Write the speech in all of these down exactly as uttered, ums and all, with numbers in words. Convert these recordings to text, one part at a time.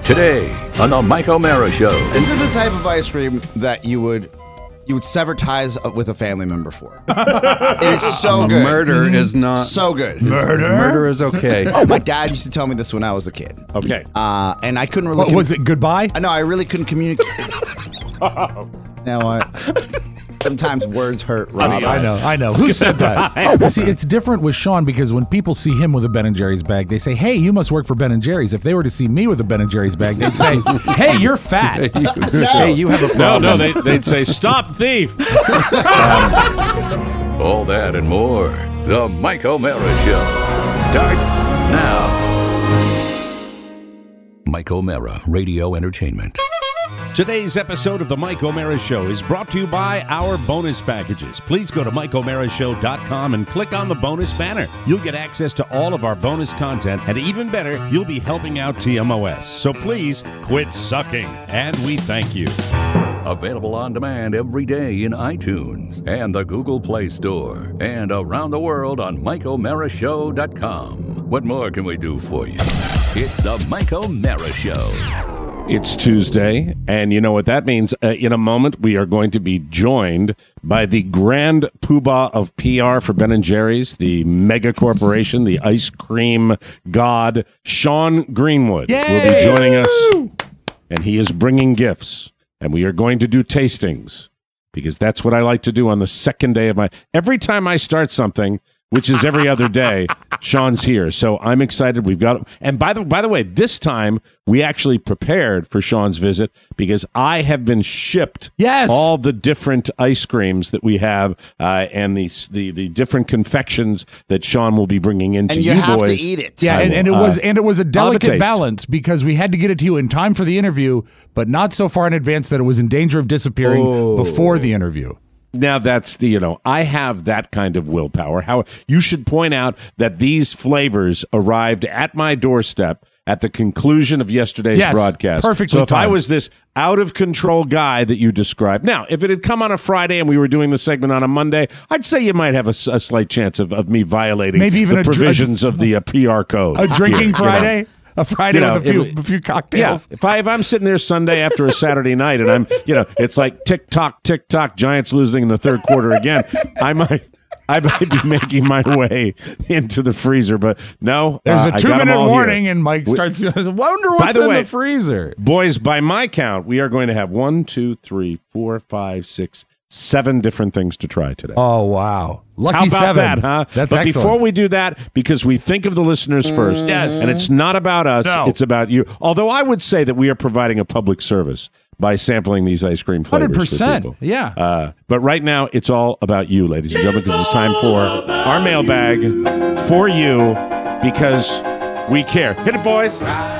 Today on the Mike O'Mara Show. This is the type of ice cream that you would you would sever ties with a family member for. It is so good. Murder is not so good. Murder? Murder is okay. Oh, my dad used to tell me this when I was a kid. Okay. Uh, and I couldn't really. What, was it goodbye? I know I really couldn't communicate. Now I. Sometimes words hurt, Rob. I, mean, I know, I know. Who said that? Oh, see, it's different with Sean because when people see him with a Ben and Jerry's bag, they say, hey, you must work for Ben and Jerry's. If they were to see me with a Ben and Jerry's bag, they'd say, hey, you're fat. Hey, you, no. hey, you have a problem. No, no, they, they'd say, stop thief. um, all that and more. The Mike O'Mara Show starts now. Mike O'Mara Radio Entertainment. Today's episode of the Mike O'Mara Show is brought to you by our bonus packages. Please go to mike o'mara show dot com and click on the bonus banner. You'll get access to all of our bonus content, and even better, you'll be helping out T M O S. So please quit sucking, and we thank you. Available on demand every day in iTunes and the Google Play Store, and around the world on mike o'mara show dot com. What more can we do for you? It's the Mike O'Mara Show. It's Tuesday, and you know what that means. Uh, in a moment, we are going to be joined by the grand poobah of P R for Ben and Jerry's, the mega corporation, the ice cream god, Sean Greenwood. Yay! Will be joining us, and he is bringing gifts, and we are going to do tastings, because that's what I like to do on the second day of my... Every time I start something, which is every other day, Sean's here. So I'm excited. We've got, and by the by the way, this time we actually prepared for Sean's visit because I have been shipped yes. all the different ice creams that we have uh, and the, the the different confections that Sean will be bringing in to and you, you have boys. to eat it. Yeah, and, and it uh, was and it was a delicate taste. balance because we had to get it to you in time for the interview, but not so far in advance that it was in danger of disappearing oh. before the interview. Now that's the, you know, I have that kind of willpower. How you should point out that these flavors arrived at my doorstep at the conclusion of yesterday's yes, broadcast. Perfectly So if timed. I was this out of control guy that you described, now if it had come on a Friday and we were doing the segment on a Monday, I'd say you might have a, a slight chance of, of me violating Maybe even the a dr- provisions of the uh, P R code. a drinking here, Friday. You know? A Friday You know, with a few if- a few cocktails. Yeah, if I if I'm sitting there Sunday after a Saturday night and I'm, you know, it's like tick tock, tick tock, Giants losing in the third quarter again, I might I might be making my way into the freezer, but no, There's uh, a I two got 'em minute all warning, here. and Mike We- starts. Wonder what's By the in way- the freezer. Boys, by my count, we are going to have one, two, three, four, five, six, seven different things to try today. Oh wow! Lucky How about seven. that, huh? That's but excellent. before we do that, because we think of the listeners first, Yes. and it's not about us, No. it's about you. Although I would say that we are providing a public service by sampling these ice cream flavors. Hundred for percent. people. Yeah. Uh, but right now, it's all about you, ladies and gentlemen, because it's time for our mailbag for you, because we care. Hit it, boys.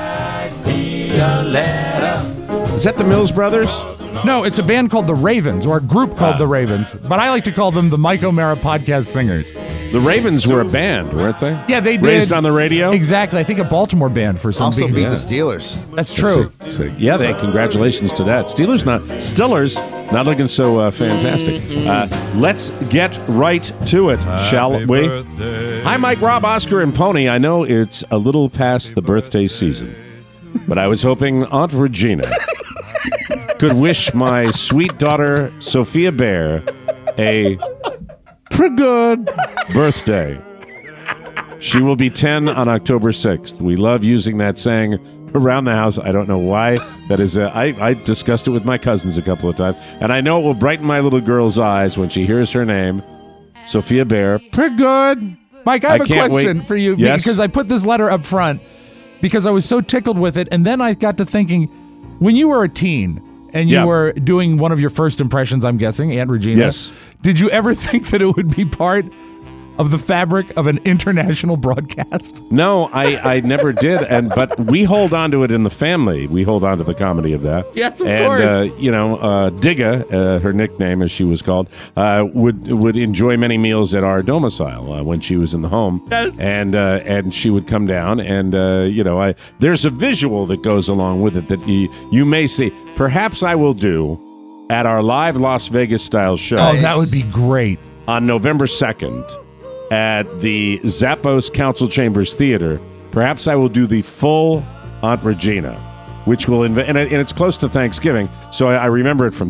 Is that the Mills Brothers? No, it's a band called The Ravens, or a group called The Ravens, but I like to call them the Mike O'Mara Podcast Singers. The Ravens were a band, weren't they? Yeah, they did. Raised on the radio? Exactly. I think a Baltimore band for some Also big- beat yeah. the Steelers. That's true. So, yeah, they congratulations to that. Steelers not Stillers not looking so uh, fantastic. Uh, let's get right to it, shall we? Hi, Mike, Rob, Oscar, and Pony. I know it's a little past the birthday season, but I was hoping Aunt Regina could wish my sweet daughter Sophia Bear a pretty good birthday. She will be ten on October sixth. We love using that saying around the house. I don't know why. That is, a, I, I discussed it with my cousins a couple of times, and I know it will brighten my little girl's eyes when she hears her name, Sophia Bear. Pretty good. Mike, I have I a can't question wait. for you Yes? because I put this letter up front because I was so tickled with it, and then I got to thinking, when you were a teen and you Yeah. were doing one of your first impressions, I'm guessing, Aunt Regina. Yes. Did you ever think that it would be part of the fabric of an international broadcast? No, I, I never did, and but we hold on to it in the family. We hold on to the comedy of that. Yes, of and, course. uh, you know, uh, Digga, uh, her nickname as she was called, uh, would would enjoy many meals at our domicile uh, when she was in the home. Yes. And uh, and she would come down, and uh, you know, I there's a visual that goes along with it that you, you may see. Perhaps I will do at our live Las Vegas style show. Oh, that would be great. On November second at the Zappos Council Chambers Theater. Perhaps I will do the full Aunt Regina. which will inv- and, I, and it's close to Thanksgiving, so I, I remember it from.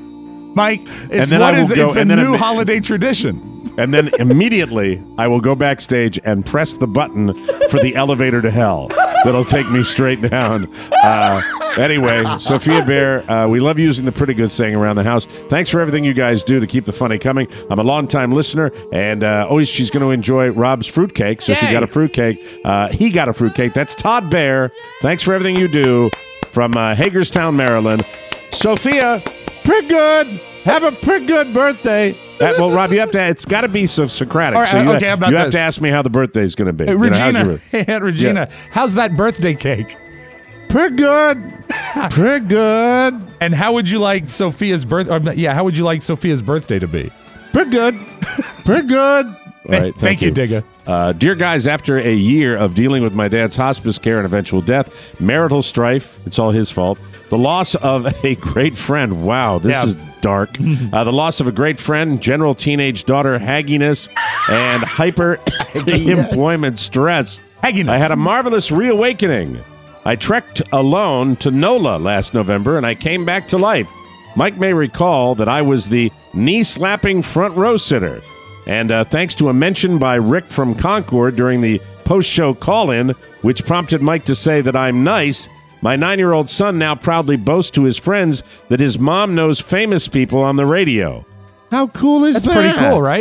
Mike, it's then what I will is go- it's a and then new it- holiday tradition. And then immediately I will go backstage and press the button for the elevator to hell that'll take me straight down. Uh, anyway, Sophia Bear, uh, we love using the pretty good saying around the house. Thanks for everything you guys do to keep the funny coming. I'm a longtime listener, and uh, always she's going to enjoy Rob's fruitcake. So she Yay. got a fruitcake. Uh, he got a fruitcake. That's Todd Bear. Thanks for everything you do from uh, Hagerstown, Maryland. Sophia, pretty good. Have a pretty good birthday. Uh, well, Rob, you have to. It's got to be so Socratic. All right, so you, okay, how about you have this? to ask me how the birthday is going to be. Hey, You know, how's Regina, your- hey, Aunt Regina, how's that birthday cake? pretty good. Pretty good. And how would you like Sophia's birth? Or, yeah, how would you like Sophia's birthday to be? Pretty good. Pretty good. All right, thank, Thank you, Digga. Uh, dear guys, after a year of dealing with my dad's hospice care and eventual death, marital strife, it's all his fault, the loss of a great friend, wow, this Yeah. is dark, uh, the loss of a great friend, general teenage daughter hagginess, and hyper employment stress, Hagginess. I had a marvelous reawakening. I trekked alone to NOLA last November, and I came back to life. Mike may recall that I was the knee-slapping front row sitter. And uh, thanks to a mention by Rick from Concord during the post-show call-in, which prompted Mike to say that I'm nice, my nine-year-old son now proudly boasts to his friends that his mom knows famous people on the radio. How cool is That's that? pretty cool, right?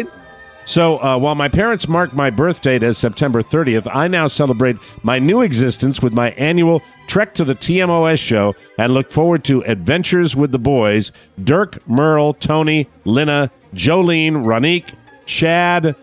So uh, while my parents marked my birth date as September thirtieth, I now celebrate my new existence with my annual Trek to the T M O S show and look forward to Adventures with the Boys, Dirk, Merle, Tony, Lynna, Jolene, Ronique, Chad. Uh,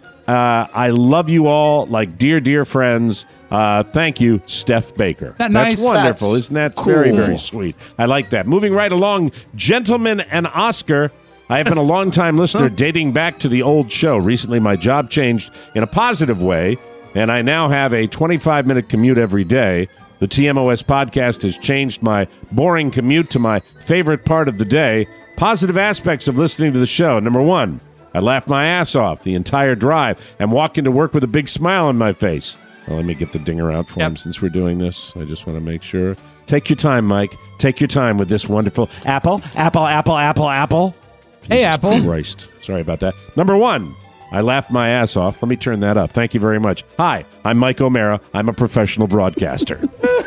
I love you all like dear, dear friends. Uh, thank you, Steph Baker. That That's nice? wonderful. That's Isn't that cool. very, very sweet? I like that. Moving right along, Gentleman and Oscar. I have been a long-time listener dating back to the old show. Recently, my job changed in a positive way, and I now have a twenty-five minute commute every day. The T M O S podcast has changed my boring commute to my favorite part of the day. Positive aspects of listening to the show. Number one, I laughed my ass off the entire drive and walked into work with a big smile on my face. Well, let me get the dinger out for Yep. him since we're doing this. I just want to make sure. Take your time, Mike. Take your time with this wonderful apple, apple, apple, apple, apple. Hey, Jesus Apple. Christ. Sorry about that. Number one, I laughed my ass off. Let me turn that up. Thank you very much. Hi, I'm Mike O'Mara. I'm a professional broadcaster.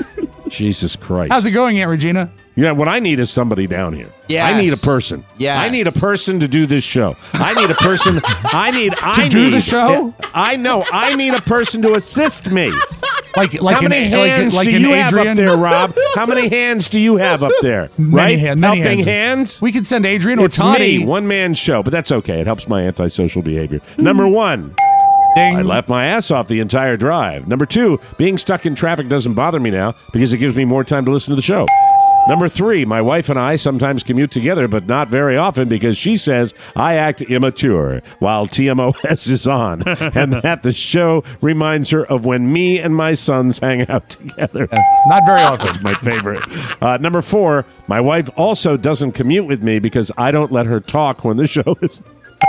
Jesus Christ. How's it going, Aunt Regina? Yeah, what I need is somebody down here. Yes. I need a person. Yes. I need a person to do this show. I need a person. I need. I do need, the show? I know. I need a person to assist me. Like, like How an, many like, hands like do an you Adrian? have up there, Rob? How many hands do you have up there? Many right? hand- many Helping hands. hands? We could send Adrian or It's Toddy. me, one man show, but that's okay. It helps my antisocial behavior. Number one, Ding. I laughed my ass off the entire drive. Number two, being stuck in traffic doesn't bother me now because it gives me more time to listen to the show. Number three, my wife and I sometimes commute together, but not very often because she says I act immature while T M O S is on, and that the show reminds her of when me and my sons hang out together. Not very often. That's my favorite. Uh, number four, my wife also doesn't commute with me because I don't let her talk when the show is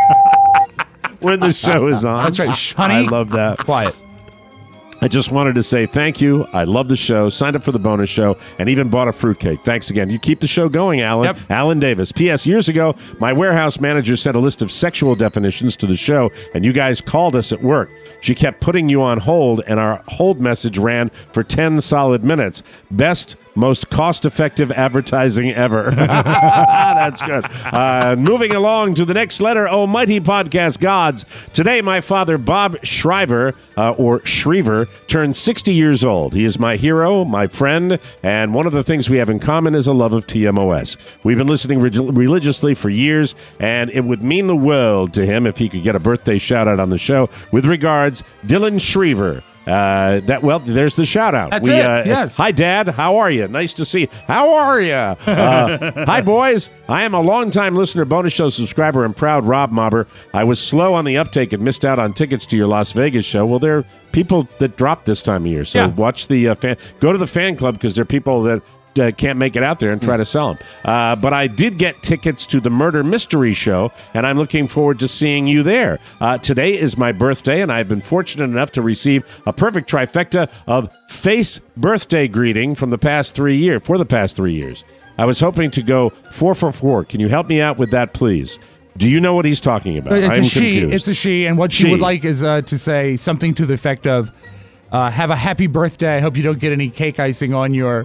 when the show is on. That's right. Shh, honey. I love that. Quiet. I just wanted to say thank you. I love the show. Signed up for the bonus show and even bought a fruitcake. Thanks again. You keep the show going, Alan. Yep. Alan Davis. P S. Years ago, my warehouse manager sent a list of sexual definitions to the show, and you guys called us at work. She kept putting you on hold, and our hold message ran for ten solid minutes. Best, most cost-effective advertising ever. That's good. Uh, moving along to the next letter, Almighty Podcast Gods. Today, my father, Bob Shriver, uh, or Shriver, turned sixty years old. He is my hero, my friend, and one of the things we have in common is a love of T M O S. We've been listening reg- religiously for years, and it would mean the world to him if he could get a birthday shout-out on the show. With regards, Dylan Shriver. Uh, that well, there's the shout out. That's it, Uh, yes. Hi, Dad. How are you? Nice to see you. How are you? Uh, hi, boys. I am a longtime listener, bonus show subscriber, and proud Rob Mobber. I was slow on the uptake and missed out on tickets to your Las Vegas show. Well, there are people that drop this time of year, so Yeah. watch the uh, fan. Go to the fan club because there are people that uh, can't make it out there and try to sell them. Uh, but I did get tickets to the Murder Mystery Show, and I'm looking forward to seeing you there. Uh, today is my birthday, and I've been fortunate enough to receive a perfect trifecta of face birthday greeting from the past three years, for the past three years. I was hoping to go four for four. Can you help me out with that, please? Do you know what he's talking about? It's I'm a she. confused. It's a she, and what she, She. would like is uh, to say something to the effect of, uh, "Have a happy birthday. I hope you don't get any cake icing on your."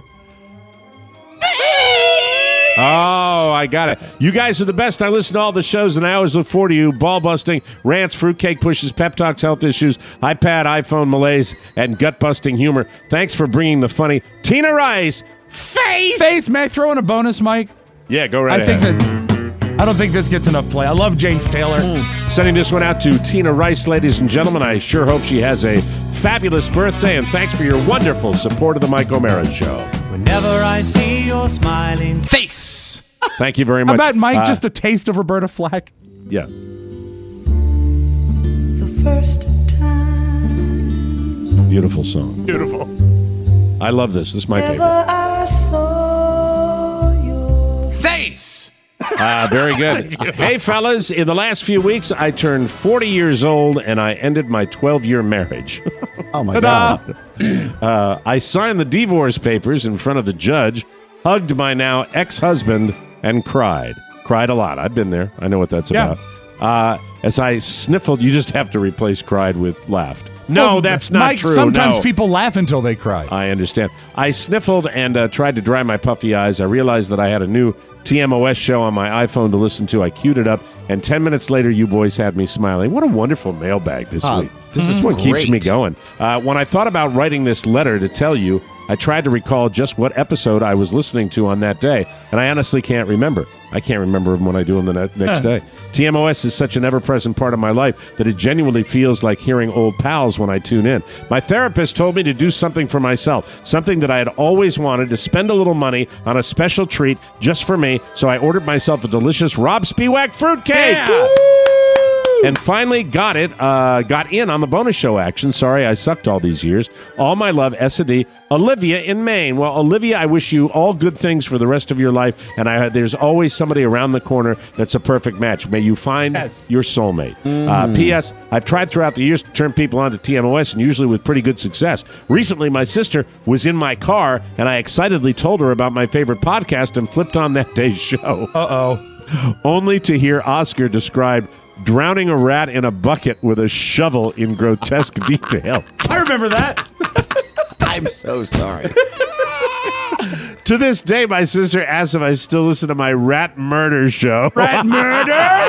Oh, I got it. You guys are the best. I listen to all the shows, and I always look forward to you. Ball busting, rants, fruitcake pushes, pep talks, health issues, iPad, iPhone malaise, and gut busting humor. Thanks for bringing the funny. Tina Rice, face. Face. May I throw in a bonus, Mike? Yeah, go right I ahead. think that I don't think this gets enough play. I love James Taylor. Sending this one out to Tina Rice, ladies and gentlemen. I sure hope she has a fabulous birthday, and thanks for your wonderful support of the Mike O'Mara Show. Whenever I see your smiling Face. Thank you very How much. about Mike? Uh, just a taste of Roberta Flack. yeah. The first time Beautiful song. Beautiful. I love this. This is my ever favorite. I saw your Face. Uh, very good. Hey, fellas, in the last few weeks, I turned forty years old, and I ended my twelve-year marriage. Oh, my Ta-da. God. Uh, I signed the divorce papers in front of the judge, hugged my now ex-husband, and cried. Cried a lot. I've been there. I know what that's Yeah. about. Uh, as I sniffled, you just have to replace cried with laughed. No, Well, that's not Mike, true. sometimes no. people laugh until they cry. I understand. I sniffled and uh, tried to dry my puffy eyes. I realized that I had a new T M O S show on my iPhone to listen to. I queued it up, and ten minutes later, you boys had me smiling. What a wonderful mailbag this Oh, week. this is what keeps great. me going. Uh, when I thought about writing this letter to tell you, I tried to recall just what episode I was listening to on that day, and I honestly can't remember. I can't remember them when I do them the ne- next day. T M O S is such an ever-present part of my life that it genuinely feels like hearing old pals when I tune in. My therapist told me to do something for myself, something that I had always wanted, to spend a little money on a special treat just for me, so I ordered myself a delicious Rob Spiewak fruitcake. Yeah. And finally got it, uh, got in on the bonus show action. Sorry, I sucked all these years. All my love, S A D, Olivia in Maine. Well, Olivia, I wish you all good things for the rest of your life. And I, there's always somebody around the corner that's a perfect match. May you find Yes. your soulmate. Uh, P S. I've tried throughout the years to turn people on to T M O S, and usually with pretty good success. Recently, my sister was in my car, and I excitedly told her about my favorite podcast and flipped on that day's show. Uh-oh. Only to hear Oscar describe drowning a rat in a bucket with a shovel in grotesque detail. I remember that. I'm so sorry. To this day, my sister asks if I still listen to my rat murder show. Rat murder?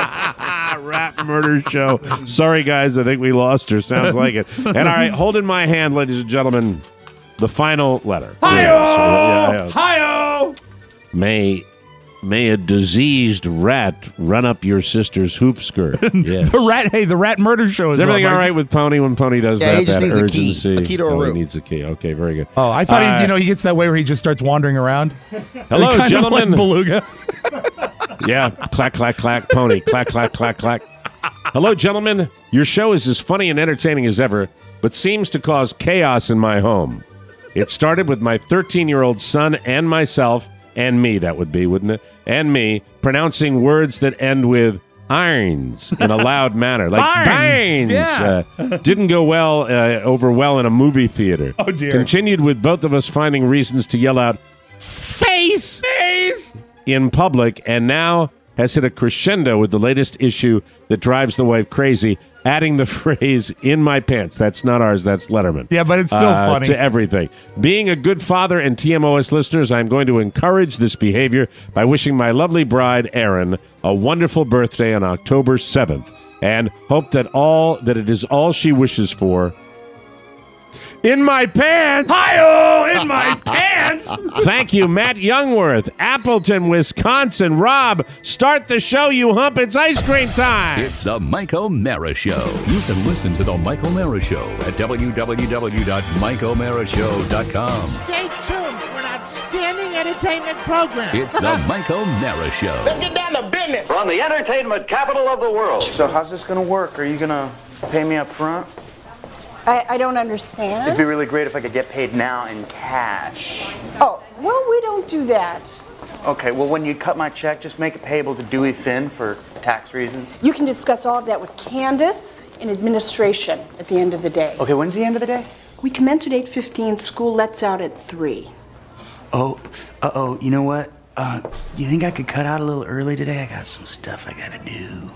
Rat murder show. Sorry, guys. I think we lost her. Sounds like it. And all right, hold in my hand, ladies and gentlemen, the final letter. Hi-yo! Yeah, yeah. Hi-yo! May... May a diseased rat run up your sister's hoop skirt. Yes. The rat, hey, the rat murder show is Is everything on, all Mike. right with Pony when Pony does Yeah, that? he just that needs a key. urgency. A key to a oh, he room. needs a key. Okay, very good. Oh, I thought Uh, he, you know, he gets that way where he just starts wandering around. Hello, Kind of gentlemen. like Beluga. Yeah, clack, clack, clack, Pony, clack, clack, clack, clack. Hello, gentlemen. Your show is as funny and entertaining as ever, but seems to cause chaos in my home. It started with my thirteen-year-old son and myself, and me, that would be, wouldn't it? And me, pronouncing words that end with irons in a loud manner. Like Barnes, Barnes. yeah. Uh, didn't go well, uh, over well in a movie theater. Oh, dear. Continued with both of us finding reasons to yell out, face! Face! in public, and now has hit a crescendo with the latest issue that drives the wife crazy, adding the phrase, in my pants. That's not ours, that's Letterman. Yeah, but it's still Uh, funny. To everything. Being a good father and T M O S listeners, I'm going to encourage this behavior by wishing my lovely bride, Erin, a wonderful birthday on October seventh, and hope that all that it is all she wishes for. In my pants! Hi-oh! In my pants! Thank you, Matt Youngworth, Appleton, Wisconsin. Rob, start the show, you hump. It's ice cream time. It's the Mike O'Mara Show. You can listen to the Mike O'Mara Show at w w w dot mike o'mara show dot com. Stay tuned for an outstanding entertainment program. It's the Mike O'Mara Show. Let's get down to business. From the entertainment capital of the world. So how's this gonna work? Are you gonna pay me up front? I, I don't understand. It'd be really great if I could get paid now in cash. Oh, well, we don't do that. Okay, well, when you cut my check, just make it payable to Dewey Finn for tax reasons. You can discuss all of that with Candace in administration at the end of the day. Okay, when's the end of the day? We commence at eight fifteen. School lets out at three. Oh, uh-oh, you know what? Uh, you think I could cut out a little early today? I got some stuff I gotta do.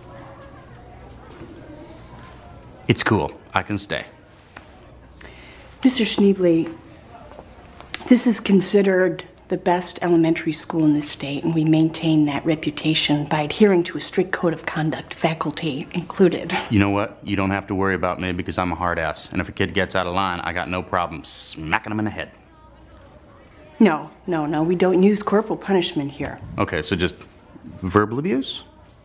It's cool. I can stay. Mister Schneebly, this is considered the best elementary school in the state, and we maintain that reputation by adhering to a strict code of conduct, faculty included. You know what? You don't have to worry about me because I'm a hard ass. And if a kid gets out of line, I got no problem smacking him in the head. No, no, no, we don't use corporal punishment here. Okay, so just verbal abuse?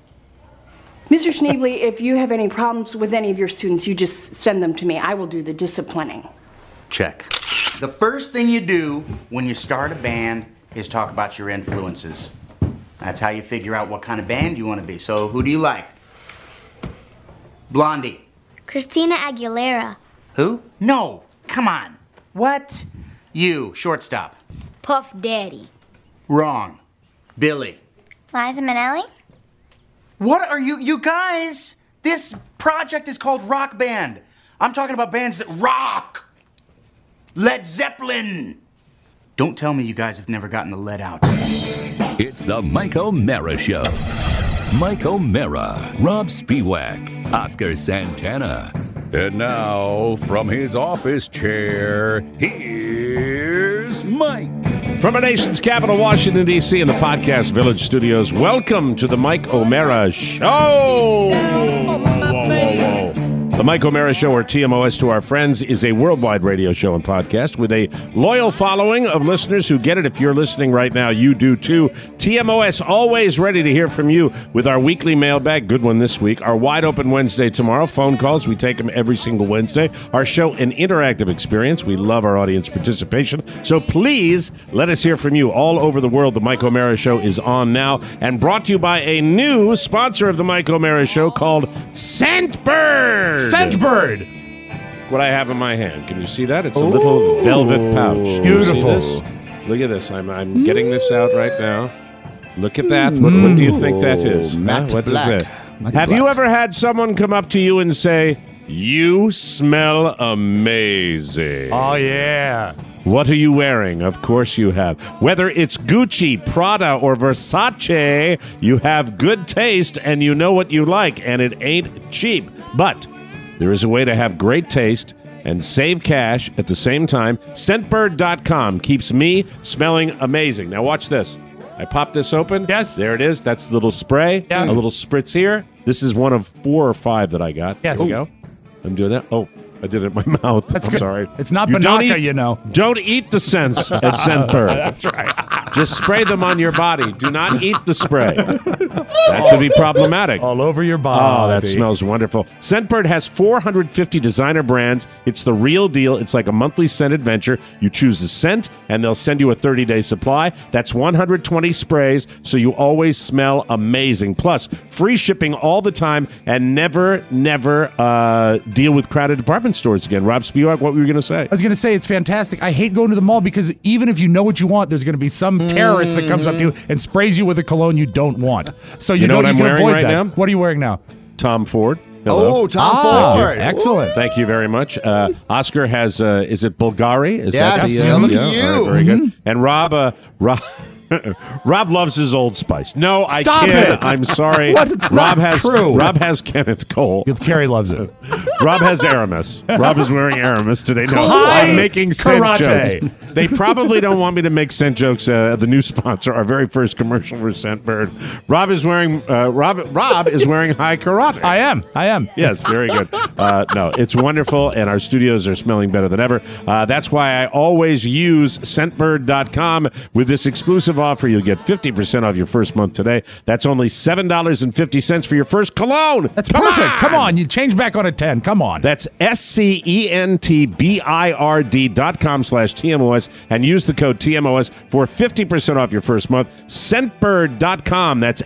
Mister Schneebly, if you have any problems with any of your students, you just send them to me. I will do the disciplining. Check. The first thing you do when you start a band is talk about your influences. That's how you figure out what kind of band you want to be. So who do you like? Blondie. Christina Aguilera. Who? No, come on. What? You, shortstop. Puff Daddy. Wrong. Billy. Liza Minnelli. What are you, you guys? This project is called Rock Band. I'm talking about bands that rock. Led Zeppelin. Don't tell me you guys have never gotten the lead out. It's the Mike O'Mara Show. Mike O'Mara, Rob Spiewak, Oscar Santana. And now, from his office chair, here's Mike. From our nation's capital, Washington, D C, in the Podcast Village studios, welcome to the Mike O'Mara Show. Whoa, whoa, whoa. The Mike O'Mara Show, or T M O S to our friends, is a worldwide radio show and podcast with a loyal following of listeners who get it. If you're listening right now, you do too. T M O S always ready to hear from you with our weekly mailbag. Good one this week. Our Wide Open Wednesday tomorrow. Phone calls. We take them every single Wednesday. Our show, an interactive experience. We love our audience participation. So please let us hear from you all over the world. The Mike O'Mara Show is on now and brought to you by a new sponsor of the Mike O'Mara Show called Scentbird. Scentbird. What I have in my hand. Can you see that? It's a little velvet pouch. Beautiful. Look at this. I'm I'm getting this out right now. Look at that. What, what do you think that is? Matte Huh? What is black. it? Matte Have black. you ever had someone come up to you and say, "You smell amazing"? Oh, yeah. What are you wearing? Of course you have. Whether it's Gucci, Prada, or Versace, you have good taste and you know what you like, and it ain't cheap. But there is a way to have great taste and save cash at the same time. Scentbird dot com keeps me smelling amazing. Now watch this. I pop this open. Yes. There it is. That's the little spray. Yeah. A little spritz here. This is one of four or five that I got. Yes. There we go. I'm doing that. Oh, I did it in my mouth. That's I'm good. sorry. It's not don't Banaka, eat- you know. Don't eat the scents at Scentbird. That's right. Just spray them on your body. Do not eat the spray. That could be problematic. All over your body. Oh, that smells wonderful. Scentbird has four hundred fifty designer brands. It's the real deal. It's like a monthly scent adventure. You choose a scent, and they'll send you a thirty-day supply. That's one hundred twenty sprays, so you always smell amazing. Plus, free shipping all the time, and never, never uh, deal with crowded department stores again. Rob Spiewak, what were you going to say? I was going to say it's fantastic. I hate going to the mall because even if you know what you want, there's going to be some terrorist that comes up to you and sprays you with a cologne you don't want. So you, You know don't what I'm you can wearing avoid right that. now? What are you wearing now? Tom Ford. Hello. Oh, Tom Ah, Ford. excellent. Thank you very much. Uh, Oscar has, uh, is it Bulgari? Is Yes, that the, yeah, look at yeah, you. all right, very good. And Rob, uh, Rob, Rob loves his Old Spice. No, I Stop can't. it. I'm sorry. What? It's Rob not has true. Rob has Kenneth Cole. Carrie loves it. Rob has Aramis. Rob is wearing Aramis today. No, Hi, I'm making scent karate. jokes. They probably don't want me to make scent jokes. Uh, the new sponsor, our very first commercial for Scentbird. Rob is wearing uh, Rob. Rob is wearing high karate. I am. I am. Yes, very good. Uh, no, it's wonderful, and our studios are smelling better than ever. Uh, that's why I always use Scentbird dot com with this exclusive offer. You'll get fifty percent off your first month today. That's only seven dollars and fifty cents for your first cologne. That's Come perfect. on! Come on. You change back on a ten. Come on. That's S-C-E-N-T-B-I-R-D dot com slash T-M-O-S and use the code T M O S for fifty percent off your first month. Scentbird dot com. That's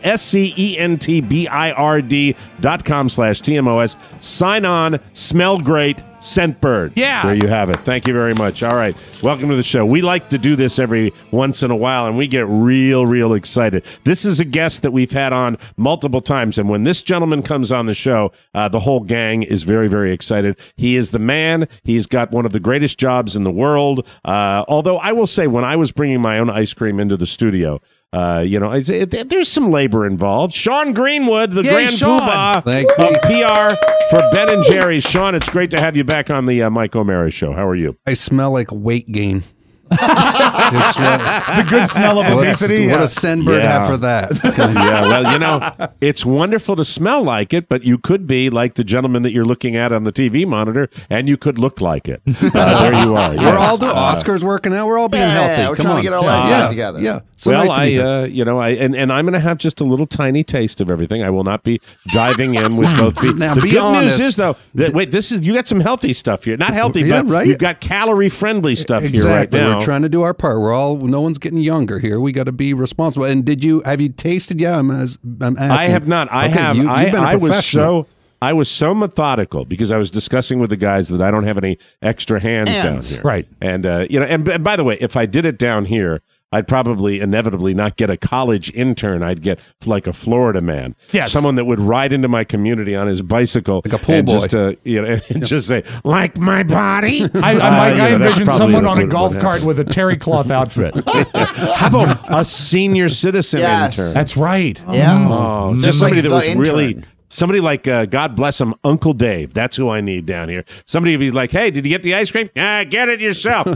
S-C-E-N-T-B-I-R-D dot com slash T M O S. Sign on, smell great, Scentbird. Yeah. There you have it. Thank you very much. All right. Welcome to the show. We like to do this every once in a while, and we get real, real excited. This is a guest that we've had on multiple times, and when this gentleman comes on the show, uh, the whole gang is very, very excited. He is the man. He's got one of the greatest jobs in the world. Uh, although I will say, when I was bringing my own ice cream into the studio, Uh, you know, it's, it, there's some labor involved. Sean Greenwood, the Yay, grand Sean. poobah Thank of you. P R for Ben and Jerry's. Sean, it's great to have you back on the uh, Mike O'Mara Show. How are you? I smell like weight gain. It's the good smell of obesity. What yeah. a Scentbird Yeah. have for that. Yeah, well, you know, it's wonderful to smell like it, but you could be like the gentleman that you're looking at on the T V monitor, and you could look like it. Uh, there you are. We're yes. all doing Uh, Oscars working out. We're all being Yeah, healthy. yeah, we're Come trying on. to get our yeah. lives yeah. together. Yeah. So well, nice to I, meet you. uh, you know, I and, and I'm going to have just a little tiny taste of everything. I will not be diving in with both feet. Now, the be good honest. news is, though, that wait, this is you got some healthy stuff here. Not healthy, Yeah, but right? you've got calorie-friendly stuff Exactly. here right now. We're trying to do our part. We're all. No one's getting younger here. We got to be responsible. And did you have you tasted? Yeah, I'm. as- I'm asking. I have not. I Okay, have. You, you've I, been a I was professional. so. I was so methodical because I was discussing with the guys that I don't have any extra hands, Hands. down here. Right. And uh, you know, and, and by the way, if I did it down here, I'd probably inevitably not get a college intern. I'd get like a Florida man, Yes. someone that would ride into my community on his bicycle, Like a pool and boy. just uh, you know, and just say, like my body. I, I, Uh, Mike, I you know, that's envision probably someone what on a would- golf would cart happen. with a terry cloth outfit. How about a senior citizen Yes. intern? That's right. Yeah. Oh, Just just somebody like that the was really intern. somebody like uh, God bless him, Uncle Dave. That's who I need down here. Somebody would be like, "Hey, did you get the ice cream? Ah, get it yourself."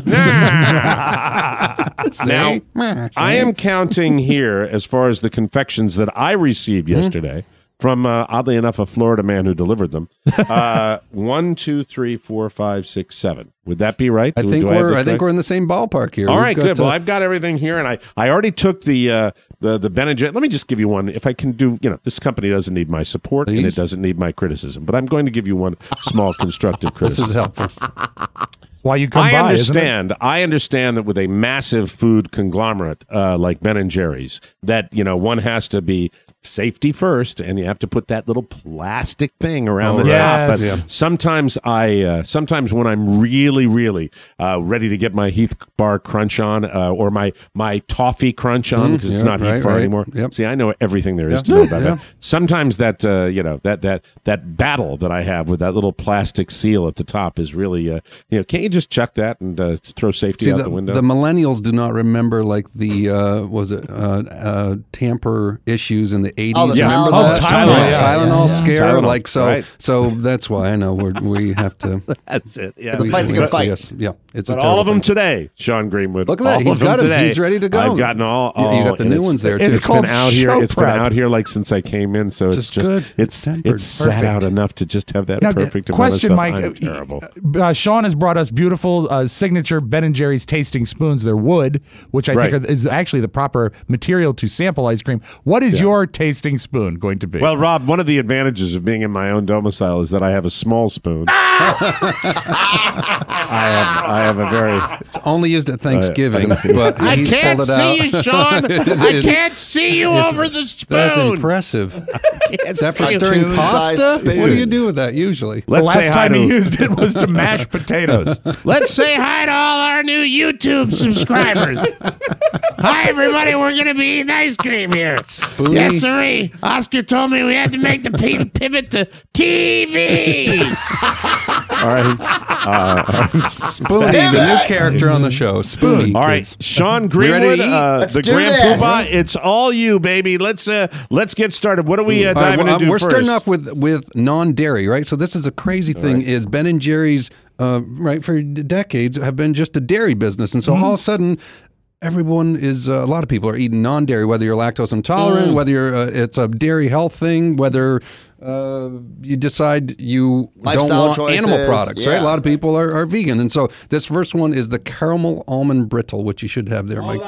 Now, I am counting here as far as the confections that I received yesterday from, uh, oddly enough, a Florida man who delivered them. Uh, one, two, three, four, five, six, seven. Would that be right? I Do- think do I have we're. the I think correct- we're in the same ballpark here. all We've right, got, good. Well, uh, I've got everything here, and I, I already took the uh, the the Ben and Jerry. Let me just give you one. If I can do, you know, this company doesn't need my support, and Please. it doesn't need my criticism, but I'm going to give you one small constructive this criticism. is helpful. Why you come I by? isn't it? understand. I understand that with a massive food conglomerate uh, like Ben and Jerry's, that you know one has to be safety first, and you have to put that little plastic thing around Oh, the right. top. But Yes. sometimes I, uh, sometimes when I'm really, really uh, ready to get my Heath Bar Crunch on, uh, or my my toffee crunch on, because it's yeah, not Heath right, Bar right. anymore. Yep. See, I know everything there is Yeah. to know about Yeah. that. Sometimes that uh, you know that that that battle that I have with that little plastic seal at the top is really, uh, you know, can't you just chuck that and uh, throw safety See, out the, the window? the millennials do not remember like the uh, was it uh, uh, tamper issues in the eighties. Oh, the remember Tylenol. that? Oh, Tylenol, Yeah, yeah, Tylenol yeah, yeah. scare. Tylenol, Like so, right. so that's why I know we're, we have to. That's it. Yeah. The fight's a good fight. Yes, yeah, it's But a all of them terrible thing. today, Sean Greenwood. Look at that. All He's of them got 'em. today. He's ready to go. I've gotten all. Yeah, you all- got the and new it's- ones there, too. It's It's been called out here. show It's been prep. out here like since I came in. So it's Just just good. it's Tempered. it's set Perfect. out enough to just have that Now, perfect amount question, of stuff. Mike. I'm uh, terrible. Uh, Sean has brought us beautiful uh, signature Ben and Jerry's tasting spoons. They're wood, which I Right. think are, is actually the proper material to sample ice cream. What is your tasting spoon going to be? Well, Rob, one of the advantages of being in my own domicile is that I have a small spoon. I have I have a very It's only used at Thanksgiving, but I he's can't pulled it see out. you, Sean. I It's- can't see you it's- over the spoon. That's impressive. Is that for see you. stirring Cartoon-sized pasta? What do spoon. you do with that usually? the let's say last hi time to, he used it was to mash potatoes. Let's say hi to all our new YouTube subscribers. Hi, everybody. We're going to be eating ice cream here. Spoonie. Yes, sirree. Oscar told me we had to make the p- pivot to T V. all right. Uh, Spoonie, the new character on the show. Spoonie. all right, kids. Sean We ready to Greenwood, eat? uh, Let's the do Grand this. Poobah. It's all you, baby. Let's uh, let's get started. What are we uh, All right, diving well, into uh, we're first? starting off with with non-dairy, right? So this is a crazy thing. Is Ben and Jerry's, uh, right, for d- decades have been just a dairy business, and so all of a sudden, everyone is uh, a lot of people are eating non-dairy, whether you're lactose intolerant, whether you're, uh, it's a dairy health thing, whether uh, you decide you Lifestyle don't want choices, animal products, right? yeah. A lot of people are, are vegan, and so this first one is the caramel almond brittle, which you should have there, Mike.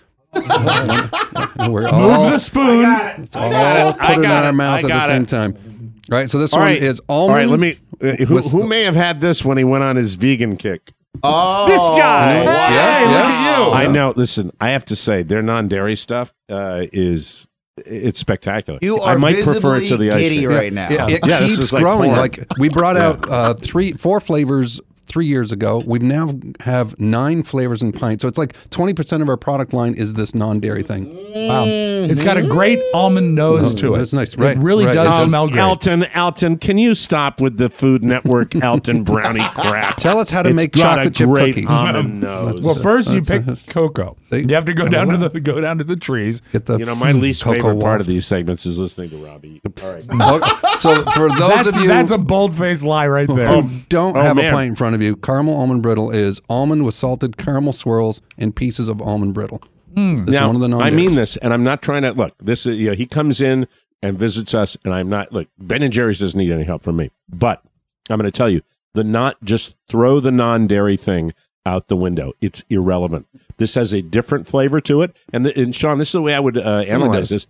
We're all, Move the spoon. it's all put I it in got our it. mouths I at the got same it. time. All right, so this All one right. is All almond. right, let me. Uh, who, with- who may have had this when he went on his vegan kick? Oh, This guy. Yeah, Hey, look yeah. at you. I know. Listen, I have to say, their non-dairy stuff uh, is it's spectacular. You I are might prefer it to the visibly ice giddy cream. right now. Yeah, it Yeah, this keeps is, like, growing. porn. Like we brought Yeah. out uh, three, four flavors. Three years ago, we brought porn. out uh, three, four flavors. Three years ago, we now have nine flavors in pints. So it's like twenty percent of our product line is this non-dairy thing. Wow. It's got a great almond nose Oh, to it. that's nice. Right, It really right. does Um, smell great. Elton, Elton, can you stop with the Food Network Elton brownie crap? Tell us how to It's make got chocolate a chip great cookies. almond nose. Well, first you That's- pick that's- cocoa. See? You have to go down to the go down to the trees. Get the You know, my least cocoa favorite part waft. of these segments is listening to Robbie. All right. Oh, so for those That's, of you that's a bold-faced lie right there. who don't Oh, have man. a pint in front of you, caramel almond brittle is almond with salted caramel swirls and pieces of almond brittle. This is Now, one of the I non-dairies. mean this, and I'm not trying to look. This is, you know, he comes in and visits us, and I'm not look. Ben and Jerry's doesn't need any help from me, but I'm going to tell you the not just throw the non-dairy thing out the window. It's irrelevant. This has a different flavor to it, and, the, and Sean, this is the way I would uh, analyze this.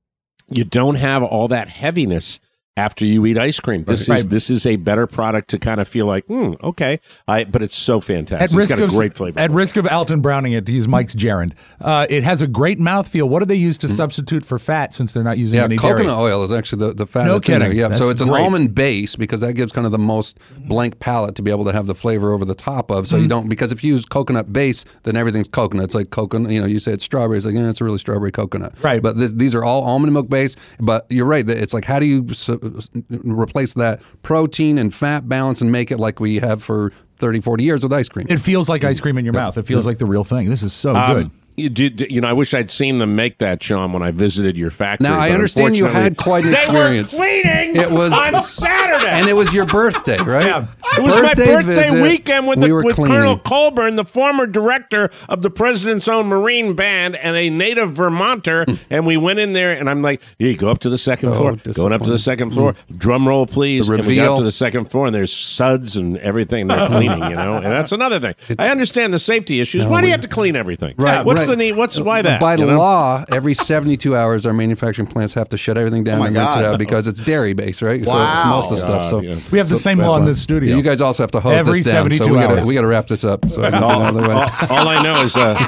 You don't have all that heaviness after you eat ice cream. This Right. is this is a better product to kind of feel like, hmm, okay. I but it's so fantastic. At It's risk got a of great flavor. at risk of Alton Browning it, to use Mike's gerund, uh, it has a great mouthfeel. What do they use to substitute for fat since they're not using Yeah, any coconut dairy? oil is actually the, the fat No that's in there. kidding. Yeah, That's so it's an great. almond base because that gives kind of the most blank palate to be able to have the flavor over the top of. So Mm-hmm. you don't because if you use coconut base, then everything's coconut. It's like coconut. You know, you say it's strawberry. It's like yeah, it's a really strawberry coconut. Right. But this, these are all almond milk base. But you're right. that It's like how do you s- replace that protein and fat balance and make it like we have for thirty, forty years with ice cream? It feels like ice cream in your mouth. It feels like the real thing. This is so Um, good. You, did, you know, I wish I'd seen them make that, Sean, when I visited your factory. Now, I but understand you unfortunately- had quite an They experience. were cleaning It was on Saturday. And it was your birthday, right? Yeah. It was my birthday visit, weekend with, we the, were with cleaning. Colonel Colburn, the former director of the President's Own Marine Band, and a native Vermonter. And we went in there, and I'm like, "Yeah, go up to the second Oh, floor. Going up to the second floor. Drum roll, please." The And we got reveal. up to the second floor, and there's suds and everything. They're cleaning, you know. And that's another thing. I understand the safety issues. No, Why do you we- have to clean everything? Right. What's right. the need? What's why that? By you know? law, every seventy-two hours, our manufacturing plants have to shut everything down Oh my and rinse it God. out because it's dairy based, right? So Wow. it's most of the stuff. So God, yeah. We have the so same that's law in why. this studio. Yeah, you guys also have to hose Every this down. So seventy-two we gotta, hours. we got to wrap this up. So I can get all, out of the way. all- all I know is uh,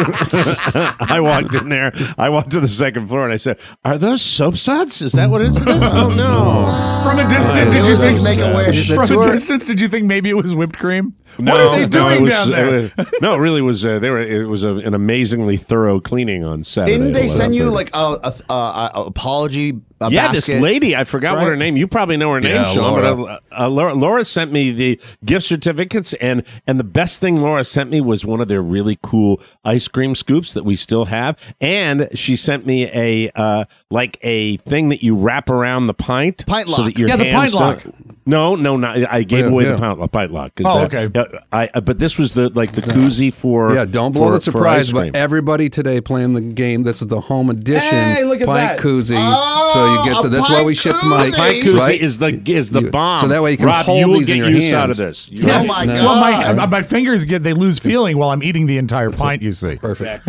I walked in there. I walked to the second floor and I said, "Are those soap suds? Is that what it is?" Oh no! From a distance, It did you was think? just Make-A-Wish. The From tour- a distance, did you think maybe it was whipped cream? No, what are they no, doing it was, down there? it was- no, it really was. Uh, they were. It was a, an amazingly thorough cleaning on Saturday. Didn't they at send you eleven like a, a, a, a apology? A yeah, basket? this lady, I forgot what Right. her name. You probably know her name, Yeah, Sean. Laura. But, uh, uh, Laura, Laura sent me the gift certificates, and and the best thing Laura sent me was one of their really cool ice cream scoops that we still have, and she sent me a uh, like a thing that you wrap around the pint, Pint so lock. that your Yeah, the hands pint lock. don't- No, no, not. I gave Yeah, away yeah. the pint, pint lock. 'cause Oh, that- okay. yeah, I, uh, but this was the like the koozie for Yeah, don't blow for- the for surprise, ice cream. but everybody today playing the game. This is the home edition Hey, look at pint that. koozie. Oh, so you get to a this is why pint we shipped koozie. Mike. Pint koozie right? is the is the You- bomb. so that way you can Rob, hold you will these get in your use out hands. of this. You Oh will. my No. God. Well, my uh, my fingers get they lose feeling while I'm eating the entire pint. You see, Perfect.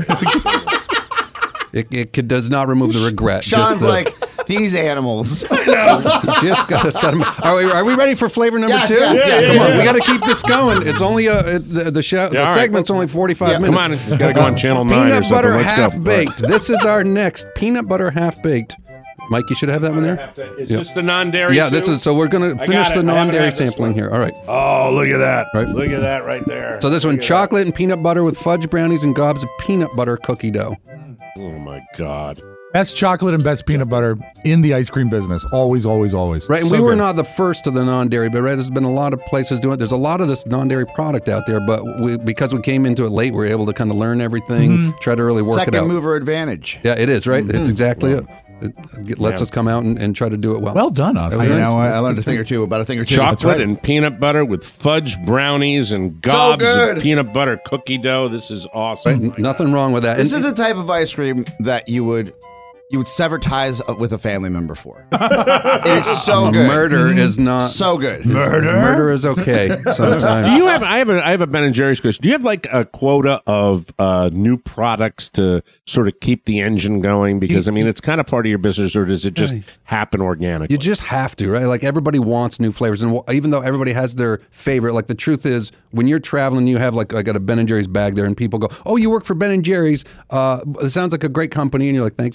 It, it could, does not remove the regret. just Sean's the- like these animals. you just got to set them. Are we, are we ready for flavor number Yes, two? yes, yes, Come yes, on, yes. we got to keep this going. It's only a, the the show. the all right. segment's only forty-five Yeah. minutes. Come on, you gotta go on channel nine or Peanut something. butter Let's go. half baked. This is our next peanut butter half baked. Mike, you should have that one there. Is Yeah. this the non-dairy? Yeah, this too? is so we're going I to finish got it. the I haven't non-dairy had this sampling one. here. All right. Oh, look at that! Right. Look at that right there. So this one, Look at chocolate and peanut butter with fudge brownies and gobs of peanut butter cookie dough. that. Oh my God! best chocolate and best peanut butter in the ice cream business. Always, always, always. Right, and So we were good. not the first of the non-dairy, but right, there's been a lot of places doing it. There's a lot of this non-dairy product out there, but we, because we came into it late, we were able to kind of learn everything, Mm-hmm. try to really work Second it out. mover advantage. Yeah, it is, right? Mm-hmm. It's exactly it. It lets us come out and, and try to do it well. Well done, Oscar. That was You nice. know, I, I That's learned good a thing to or two about a thing or two. Chocolate and peanut butter with fudge brownies and gobs good. of peanut butter cookie dough. This is awesome. Right, nothing wrong with that. This And- is the type of ice cream that you would you would sever ties with a family member for. It is so a good. murder is not So good. Murder is okay sometimes. Do you have? I have a. I have a Ben and Jerry's question. Do you have like a quota of uh, new products to sort of keep the engine going? Because I mean, it's kind of part of your business, or does it just happen organically? You just have to, right? Like everybody wants new flavors, and w- even though everybody has their favorite, like the truth is, when you're traveling, you have like I got a Ben and Jerry's bag there, and people go, "Oh, you work for Ben and Jerry's? Uh, it sounds like a great company," and you're like, "Thanks, that's nice."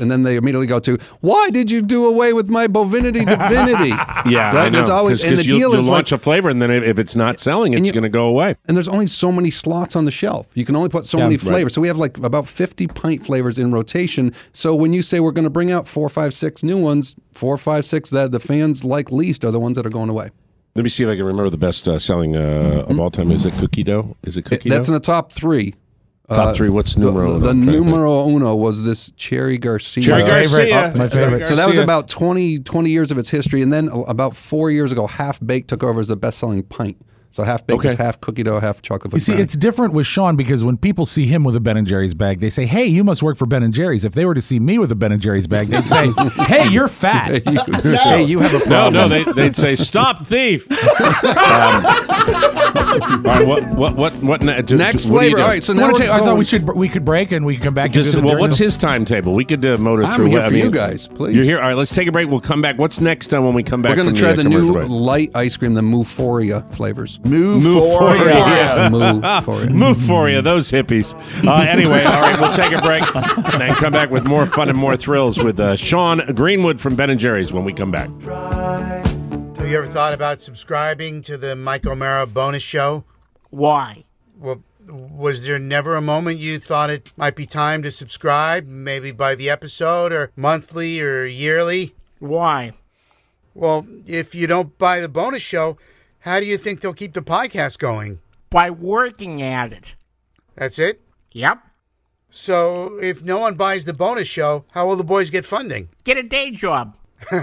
and then they immediately go to, why did you do away with my bovinity divinity? Yeah, right. I know. There's always, Cause, and cause the you'll, deal you'll is launch like, a flavor, and then if, if it's not selling, it's you- going to go away. and there's only so many slots on the shelf. You can only put so Yeah, many right. flavors. So we have like about fifty pint flavors in rotation. So when you say we're going to bring out four, five, six new ones, four, five, six that the fans like least are the ones that are going away. Let me see if I can remember the best uh, selling uh, of all time. Is it cookie dough? Is it cookie That's dough? in the top three. Top Uh, three. What's numero The, uno? the I'm trying to think. numero uno was this Cherry Garcia. Cherry My Garcia. favorite. Oh, my favorite. So that was Garcia. about twenty, twenty years of its history. And then about four years ago, Half Baked took over as the best selling pint. So Half Baked Okay. is half cookie dough, half chocolate. You see, brownie. it's different with Sean because when people see him with a Ben and Jerry's bag, they say, "Hey, you must work for Ben and Jerry's." If they were to see me with a Ben and Jerry's bag, they'd say, "Hey, you're fat." Hey, you have a No, problem. no, they, they'd say, "Stop, thief!" um, all right, what, what, what, what? ne- do- Next what do you flavor. do? All right, so You now wanna we're take- I thought going- we should we could break and we can come back. Just to do the well, during what's the- his timetable? We could uh, motor I'm through. here what- I for mean, you guys, please. You're here. All right, let's take a break. We'll come back. What's next time when we come back? We're going from to try uh, the new commercial break? light ice cream, the Moophoria flavors. Moophoria. Moophoria. Moophoria, those hippies. Uh, anyway, all right, we'll take a break and then come back with more fun and more thrills with uh, Sean Greenwood from Ben and Jerry's when we come back. Have you ever thought about subscribing to the Mike O'Mara bonus show? Why? Well, was there never a moment you thought it might be time to subscribe, maybe by the episode or monthly or yearly? Why? Well, if you don't buy the bonus show, how do you think they'll keep the podcast going? By working at it. That's it? Yep. So if no one buys the bonus show, how will the boys get funding? Get a day job.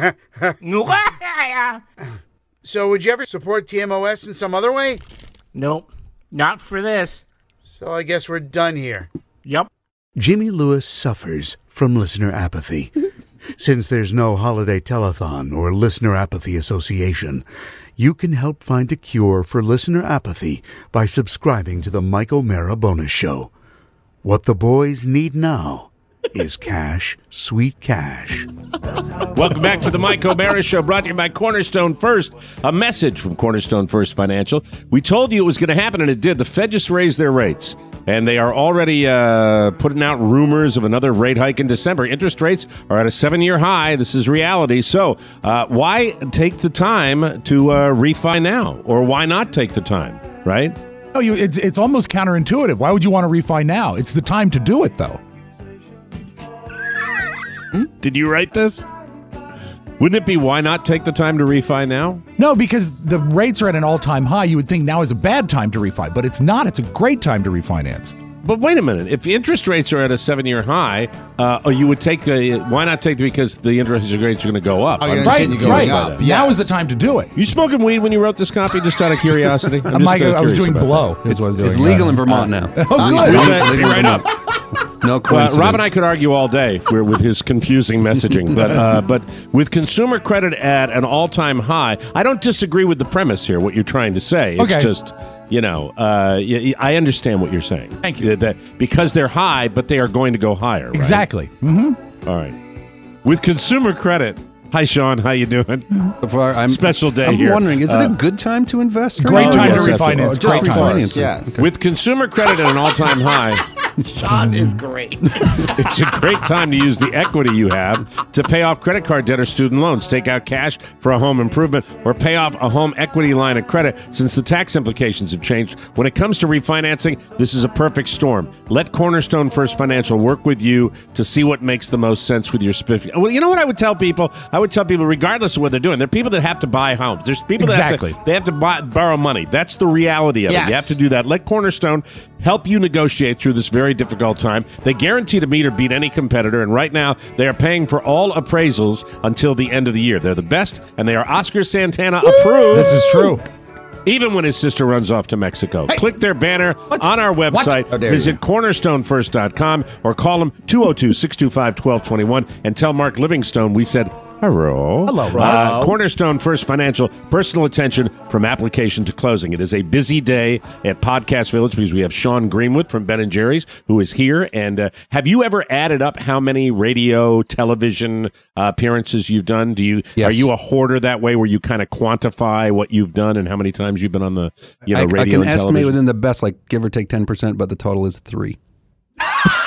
So would you ever support T M O S in some other way? Nope. Not for this. So I guess we're done here. Yep. Jimmy Lewis suffers from listener apathy. Since there's no holiday telethon or listener apathy association, you can help find a cure for listener apathy by subscribing to the Mike O'Mara bonus show. What the boys need now is cash, sweet cash. Welcome back to the Mike O'Mara Show, brought to you by Cornerstone First. A message from Cornerstone First Financial. We told you it was going to happen, and it did. The Fed just raised their rates, and they are already uh, putting out rumors of another rate hike in December. Interest rates are at a seven-year high. This is reality. So uh, why take the time to uh, refi now? Or why not take the time, right? Oh, you, it's it's almost counterintuitive. Why would you want to refi now? It's the time to do it, though. Did you write this? Wouldn't it be why not take the time to refi now? No, because the rates are at an all-time high. You would think now is a bad time to refi, but it's not. It's a great time to refinance. But wait a minute. If interest rates are at a seven-year high, uh, or you would take the, why not take the, because the interest rates are going to go up. Oh, you're I'm gonna Right, continue going right. up. Now Yes. is the time to do it. You smoking weed when you wrote this copy, just out of curiosity? I'm just, Mike, uh, I was curious doing about blow. that. Is what I was doing. It's legal in Vermont now. Oh, good. Legal Legal right in up. Vermont. No Well, coincidence. Rob and I could argue all day we're with his confusing messaging, but uh, but with consumer credit at an all-time high, I don't disagree with the premise here. What you're trying to say, it's Okay. just you know, uh, y- y- I understand what you're saying. Thank you. That because they're high, but they are going to go higher. Right? Exactly. Mm-hmm. All right. With consumer credit. Hi, Sean. How you doing? For- I'm, Special day I'm here. wondering, is it Uh, a good time to invest? Great right time now? to yes, refinance. Oh, just Great time. refinance. Yes. Okay. With consumer credit at an all-time high, Sean is great. it's a great time to use the equity you have to pay off credit card debt or student loans, take out cash for a home improvement, or pay off a home equity line of credit since the tax implications have changed. When it comes to refinancing, this is a perfect storm. Let Cornerstone First Financial work with you to see what makes the most sense with your specific. Well, you know what I would tell people? I would tell people, regardless of what they're doing, there are people that have to buy homes. There's people that Exactly. have to, they have to buy, borrow money. That's the reality of Yes. it. You have to do that. Let Cornerstone help you negotiate through this very difficult time. They guarantee to meet or beat any competitor, and right now they are paying for all appraisals until the end of the year. They're the best, and they are Oscar Santana approved. This is true. Even when his sister runs off to Mexico. Click their banner on our website. How dare Visit you. cornerstone first dot com or call them two oh two, six two five, one two two one and tell Mark Livingstone we said hello. Hello, Uh, Rob. Cornerstone First Financial, personal attention from application to closing. It is a busy day at Podcast Village because we have Sean Greenwood from Ben and Jerry's who is here. And uh, have you ever added up how many radio, television uh, appearances you've done? Do you Yes. Are you a hoarder that way where you kind of quantify what you've done and how many times you've been on the you know I, radio I can and estimate television? within the best, like give or take ten percent, but the total is three.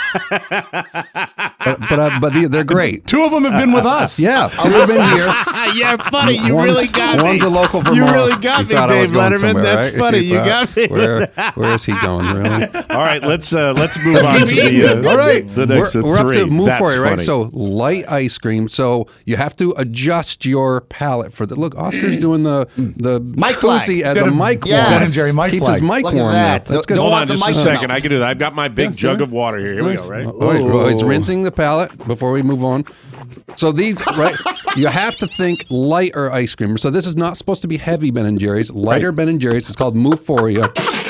but but, uh, but the- they're great. Two of them have been with us. Yeah, two have been here. Yeah, funny. You One's- really got me. One's a local Vermont. You really got You me, thought I was Dave going Letterman. somewhere, That's right? funny. You thought, got me. Where, where is he going, really? All right, let's uh, let's move on to the uh, All right, the next we're, we're up three. to move That's for you, right? funny. So light ice cream. So you have to adjust your palate for the look. Oscar's doing the the Mic flag. koozie as Got a a mic yes. warm. Ben and Jerry mic keeps flag. his mic Look at warm. that. Now. That's good. Don't Hold want on the just a mic to second. melt. I can do that. I've got my big jug of water here. Here we go, right? Oh, wait, well, it's rinsing the palate before we move on. So these, right? You have to think lighter ice cream. So this is not supposed to be heavy Ben and Jerry's. Lighter Ben and Jerry's. It's called Moophoria.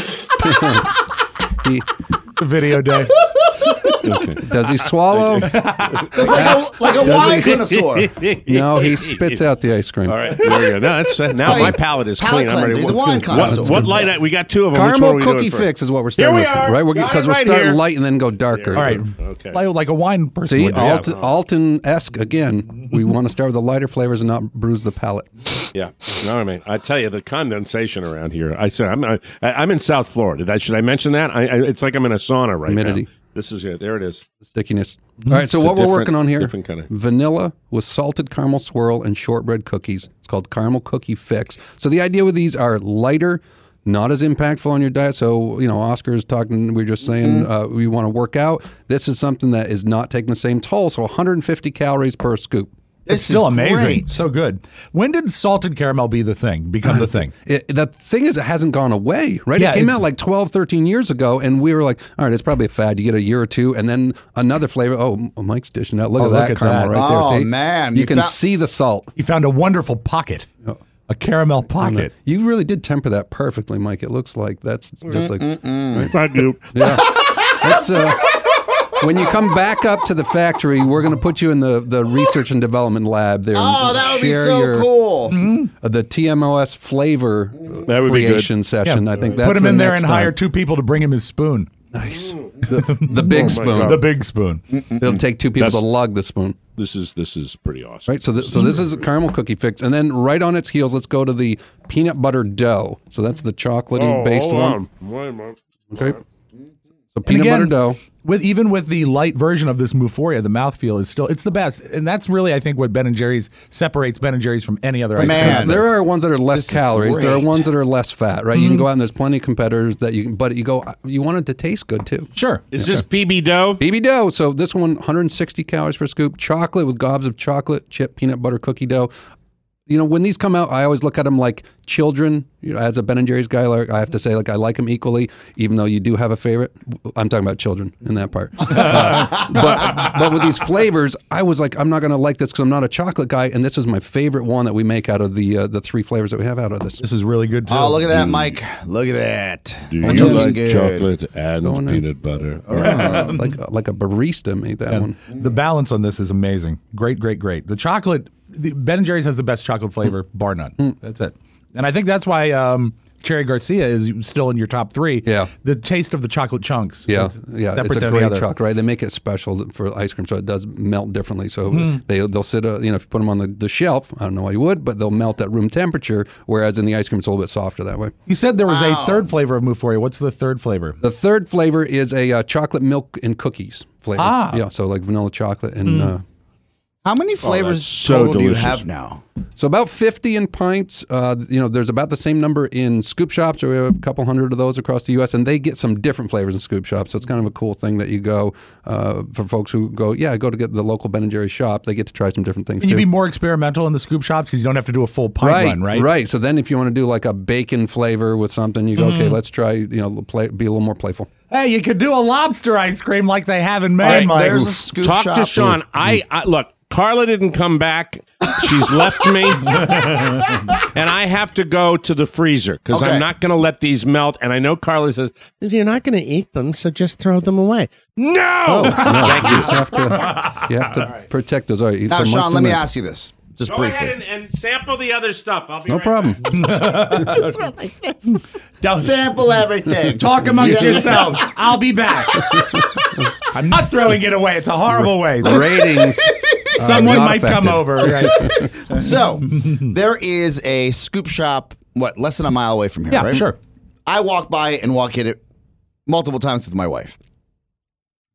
he, It's a video day. does he swallow? It's like a, like a wine connoisseur. No, he spits out the ice cream. All right, there we go. No, that's, uh, now like my palate is palate clean. I'm ready. cleanser. He's a What's wine good? connoisseur. What, what light? I, we got two of them. Which one Caramel are we doing cookie first? fix is what we're Here starting we with, are. right? Got Because it we'll right start here. light and then go darker. All right. Okay. Like, like a wine person. See, would do. Alt- Alton-esque again. We want to start with the lighter flavors and not bruise the palate. Yeah. No, I mean, I tell you, the condensation around here. I said, I'm I, I'm in South Florida. Did I, should I mention that? I, I, it's like I'm in a sauna right Humidity. now. This is it. There it is. Stickiness. All right, so It's a what we're different- working on here, different kinda- vanilla with salted caramel swirl and shortbread cookies. It's called Caramel Cookie Fix. So the idea with these are lighter, not as impactful on your diet. So, you know, Oscar's talking, we were just saying uh, we want to work out. This is something that is not taking the same toll. So one hundred fifty calories per scoop. It's still amazing. So good. When did salted caramel be the thing, become the thing? It, the thing is, it hasn't gone away, right? Yeah, it came it- out like twelve, thirteen years ago, and we were like, all right, it's probably a fad. You get a year or two, and then another flavor. Oh, Mike's dishing out. Look Oh, at look that at caramel that. right there. Oh, Tate. man. You, You can found- see the salt. You found a wonderful pocket, a caramel pocket. You really did temper that perfectly, Mike. It looks like that's just like. Thank you. Yeah. That's, uh, when you come back up to the factory, we're going to put you in the, the research and development lab there. Oh, and that would be share so your- cool. uh, the T M O S flavor That would be good. creation session. I think that's Put him the in there next and time. hire two people to bring him his spoon. Nice. The, the big Oh, my spoon. God. The big spoon. It'll take two people That's- to lug the spoon. This is this is pretty awesome. Right, so th- so this is a caramel cookie fix, and then right on its heels, let's go to the peanut butter dough. So that's the chocolatey Oh, based hold one. on. Wait a minute. Okay, so And peanut again, butter dough. with even with the light version of this Moophoria, the mouthfeel is still it's the best, and that's really I think what Ben and Jerry's separates Ben and Jerry's from any other. ice Man. cream. Because there are ones that are less This is calories. There are great. ones that are less fat. Right, you can go out and there's plenty of competitors that you can, but you go, you want it to taste good too. Sure. Is this P B dough? B B dough. So this one, one hundred sixty calories per scoop. Chocolate with gobs of chocolate chip peanut butter cookie dough. You know, when these come out, I always look at them like children. You know, as a Ben and Jerry's guy, like, I have to say, like, I like them equally, even though you do have a favorite. I'm talking about children in that part. Uh, but but with these flavors, I was like, I'm not going to like this because I'm not a chocolate guy, and this is my favorite one that we make out of the uh, the three flavors that we have out of this. This is really good too. Oh, look at that, Mike. Look at that. Do you Looking like good. chocolate and Going in. peanut butter? Uh, like like a barista made that one. The balance on this is amazing. Great, great, great. The chocolate, the, Ben and Jerry's has the best chocolate flavor, bar none. That's it. And I think that's why um, Cherry Garcia is still in your top three. Yeah. The taste of the chocolate chunks. Yeah, It's yeah, separate it's a than great the other. chocolate, right? They make it special for ice cream, so it does melt differently. So Mm. they they'll sit, uh, you know, if you put them on the, the shelf, I don't know why you would, but they'll melt at room temperature. Whereas in the ice cream, it's a little bit softer that way. You said there was a third flavor of Moophoria. What's the third flavor? The third flavor is a uh, chocolate milk and cookies flavor. Ah. Yeah, so like vanilla chocolate and. Uh, How many flavors that's so total do you delicious. have now? So about fifty in pints. Uh, you know, there's about the same number in scoop shops. We have a couple hundred of those across the U S, and they get some different flavors in scoop shops. So it's kind of a cool thing that you go uh, for folks who go, yeah, go to get the local Ben and Jerry's shop. They get to try some different things. Can you too. be more experimental in the scoop shops because you don't have to do a full pint right, run, right? Right. So then, if you want to do like a bacon flavor with something, you go, Mm-hmm. okay, let's try. You know, play, be a little more playful. Hey, you could do a lobster ice cream like they have in All Maine, right, Mike. There's a scoop Talk shop. to Sean. I, I look. Carla didn't come back. She's left me, and I have to go to the freezer because Okay. I'm not going to let these melt. And I know Carla says you're not going to eat them, so just throw them away. No, Oh, no, thank you you. just have to. You have to protect those. All right. Now, so Sean, Mike's let in me there. ask you this, just Go briefly. ahead and, and sample the other stuff. I'll be No right problem. Don't Sample everything. talk amongst Yeah. yourselves. I'll be back. I'm not throwing it away. It's a horrible waste. Ratings. Someone not might come affected. over. Right? So, there is a scoop shop, what, less than a mile away from here, Yeah, right? sure. I walk by and walk in it multiple times with my wife.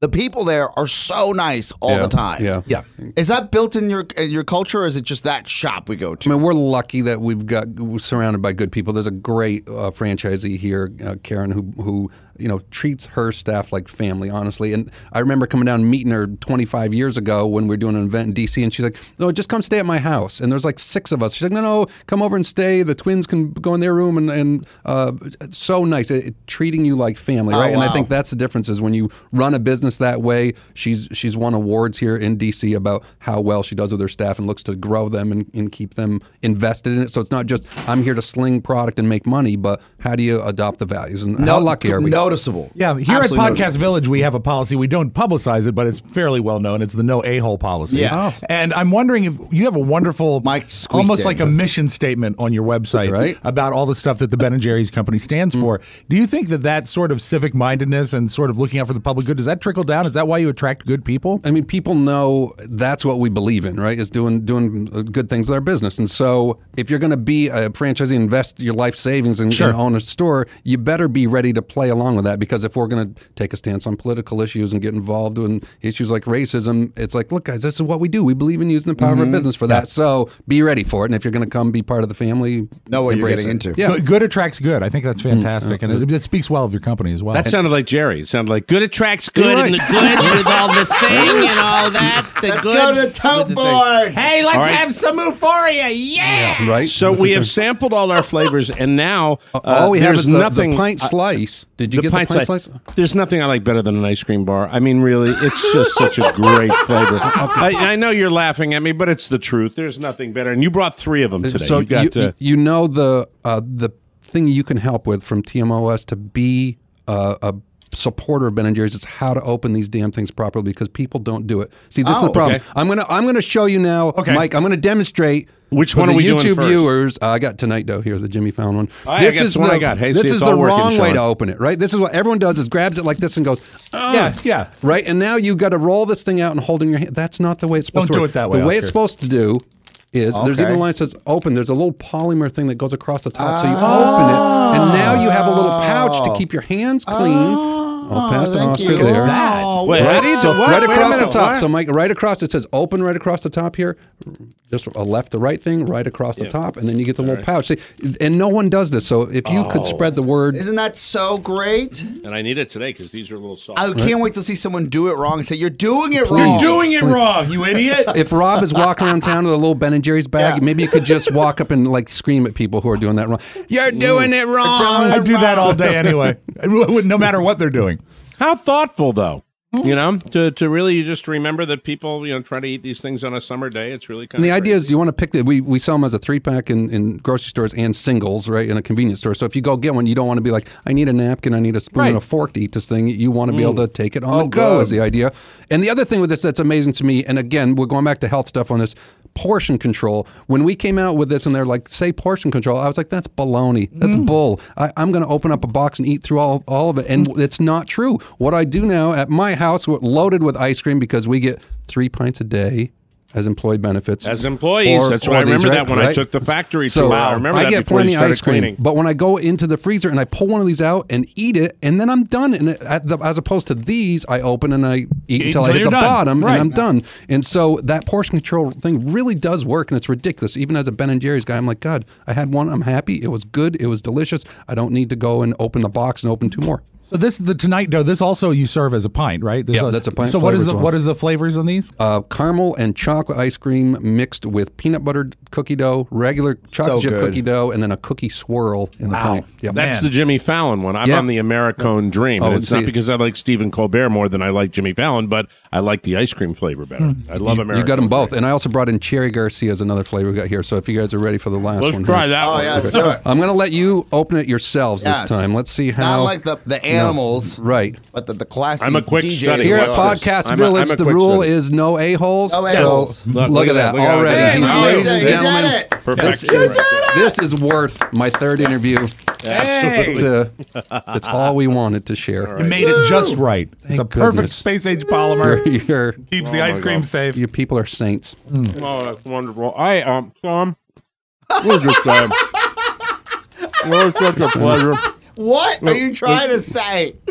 The people there are so nice all Yeah, the time. yeah. Yeah. Is that built in your in your culture, or is it just that shop we go to? I mean, we're lucky that we've got we're surrounded by good people. There's a great uh, franchisee here, uh, Karen, who who you know treats her staff like family, honestly. And I remember coming down and meeting her twenty-five years ago when we were doing an event in D C, and she's like, "No, just come stay at my house." And there's like six of us. She's like, "No, no, come over and stay. The twins can go in their room." And and uh, so nice, it, it, treating you like family, Oh, right? And I wow. think that's the difference is when you run a business that way. She's she's won awards here in D C about how well she does with her staff and looks to grow them and, and keep them invested in it. So it's not just I'm here to sling product and make money, but how do you adopt the values? And how lucky are we? Noticeable. Yeah, here Absolutely at Podcast noticeable. Village, we have a policy. We don't publicize it, but it's fairly well known. It's the no a-hole policy. Yes. Oh. And I'm wondering if you have a wonderful, Mike squeaked almost in. like a mission statement on your website Right. about all the stuff that the Ben and Jerry's company stands for. Do you think that that sort of civic mindedness and sort of looking out for the public good, does that trickle down? Is that why you attract good people? I mean, people know that's what we believe in, right? Is doing doing good things with our business. And so, if you're going to be a franchisee, invest your life savings and, Sure. and own a store, you better be ready to play along with that. Because if we're going to take a stance on political issues and get involved in issues like racism, it's like, look, guys, this is what we do. We believe in using the power of our business for that. So be ready for it. And if you're going to come be part of the family, Know what you're embrace getting it. into. Yeah. Good, good attracts good. I think that's fantastic. And it, it speaks well of your company as well. That sounded like Jerry. It sounded like good attracts good You're and the right. good with all the thing and all that. The Let's good go to with the Tote thing. Board. Hey, let's All right. have some euphoria. Yeah. Right? So That's we what have they're- sampled all our flavors, and now uh, all we have there's is the, nothing. the pint uh, slice. Did you the get pint the pint slice. slice? There's nothing I like better than an ice cream bar. I mean, really, it's just such a great flavor. I, I know you're laughing at me, but it's the truth. There's nothing better. And you brought three of them today. So you got you, uh, you know the uh, the thing you can help with from T M O S to be uh, a supporter of Ben and Jerry's is how to open these damn things properly because people don't do it. See, this is Oh, the problem. okay. I'm gonna I'm gonna show you now, Okay. Mike. I'm gonna demonstrate. Which for one the are we doing YouTube first? viewers? Uh, I got Tonight Dough here, the Jimmy Fallon one. Oh, yeah, I got the one I got. Hey, this see, is it's the all working, wrong way Sean. to open it, right? This is what everyone does: is grabs it like this and goes, "Ugh." Yeah, yeah. right. And now you got to roll this thing out and hold it in your hand. That's not the way it's supposed Don't to do work. it that way, The way it's Oscar. supposed to do is there's Okay. even a line that says open. There's a little polymer thing that goes across the top, so you open it, and now you have a little pouch to keep your hands clean. I'll pass to thank Oscar you. there. Oh, Wait, Right, how do you so do- what? right Wait a across the minute, top. what? So Mike, right across it says open right across the top here. Just a left to right thing, right across the top, and then you get the little pouch. See, and no one does this. So if you could spread the word, Isn't that so great? and I need it today because these are a little soft. I can't wait to see someone do it wrong and say, you're doing it Please. wrong. Doing it wrong, you idiot. if Rob is walking around town with a little Ben and Jerry's bag, Yeah. maybe you could just walk up and like scream at people who are doing that wrong. You're doing it wrong. I do that all day anyway, no matter what they're doing. How thoughtful, though. You know, to, to really just remember that people, you know, try to eat these things on a summer day. It's really kind And the of idea is you want to pick the, we, we sell them as a three pack in, in grocery stores and singles, right, in a convenience store. So if you go get one, you don't want to be like, I need a napkin, I need a spoon and Right. a fork to eat this thing. You want to be able to take it on Oh, the go good. is the idea. And the other thing with this that's amazing to me, and again, we're going back to health stuff on this, portion control. When we came out with this and they're like, say portion control, I was like, that's baloney. That's bull. I, I'm going to open up a box and eat through all, all of it. And it's not true. What I do now at my house, we're loaded with ice cream because we get three pints a day as employee benefits. As employees, Or- that's or why I these, remember right? that when I Right? took the factory So tour. I remember I that get before you plenty started ice cream, cleaning. but when I go into the freezer and I pull one of these out and eat it, and then I'm done. And it, at the, as opposed to these, I open and I eat Eat until I until hit you're the done. bottom, Right. and I'm done. And so that portion control thing really does work, and it's ridiculous. Even as a Ben and Jerry's guy, I'm like, God, I had one. I'm happy. It was good. It was delicious. I don't need to go and open the box and open two more. So this the Tonight Dough. This also you serve as a pint, right? There's Yeah, that's a pint So what flavor is as the well. what is the flavors on these? Uh, caramel and chocolate ice cream mixed with peanut butter cookie dough, regular chocolate So chip good. cookie dough, and then a cookie swirl in the Wow. pint. Yep. That's Man. the Jimmy Fallon one. I'm Yeah. on the Americone Dream. Oh, And it's see- not because I like Stephen Colbert more than I like Jimmy Fallon, but I like the ice cream flavor better. I love you, Americone. you got them both. Dream. And I also brought in Cherry Garcia as another flavor we got here. So if you guys are ready for the last Let's one. try here. that Oh, one. yeah, let's do it. I'm going to let you open it yourselves Yes. this time. Let's see how. Not like the, the animals, Right. but the, the classy I'm a quick D J study. Here at was. Podcast I'm a- I'm Village, a the quick rule study. is no a-holes. No So a-holes. look, Look, at that, look at that. already. Hey, He's, you ladies did and it. You gentlemen, did it. Perfect. This is, this is worth my third interview. Absolutely. To, it's all we wanted to share. You made it just right. it's a Thank perfect goodness. space age polymer. You're, you're, Keeps the ice cream safe. you people are saints. Oh, that's wonderful. I um, Tom, we're just um, well, it's such a pleasure. What are you trying to say?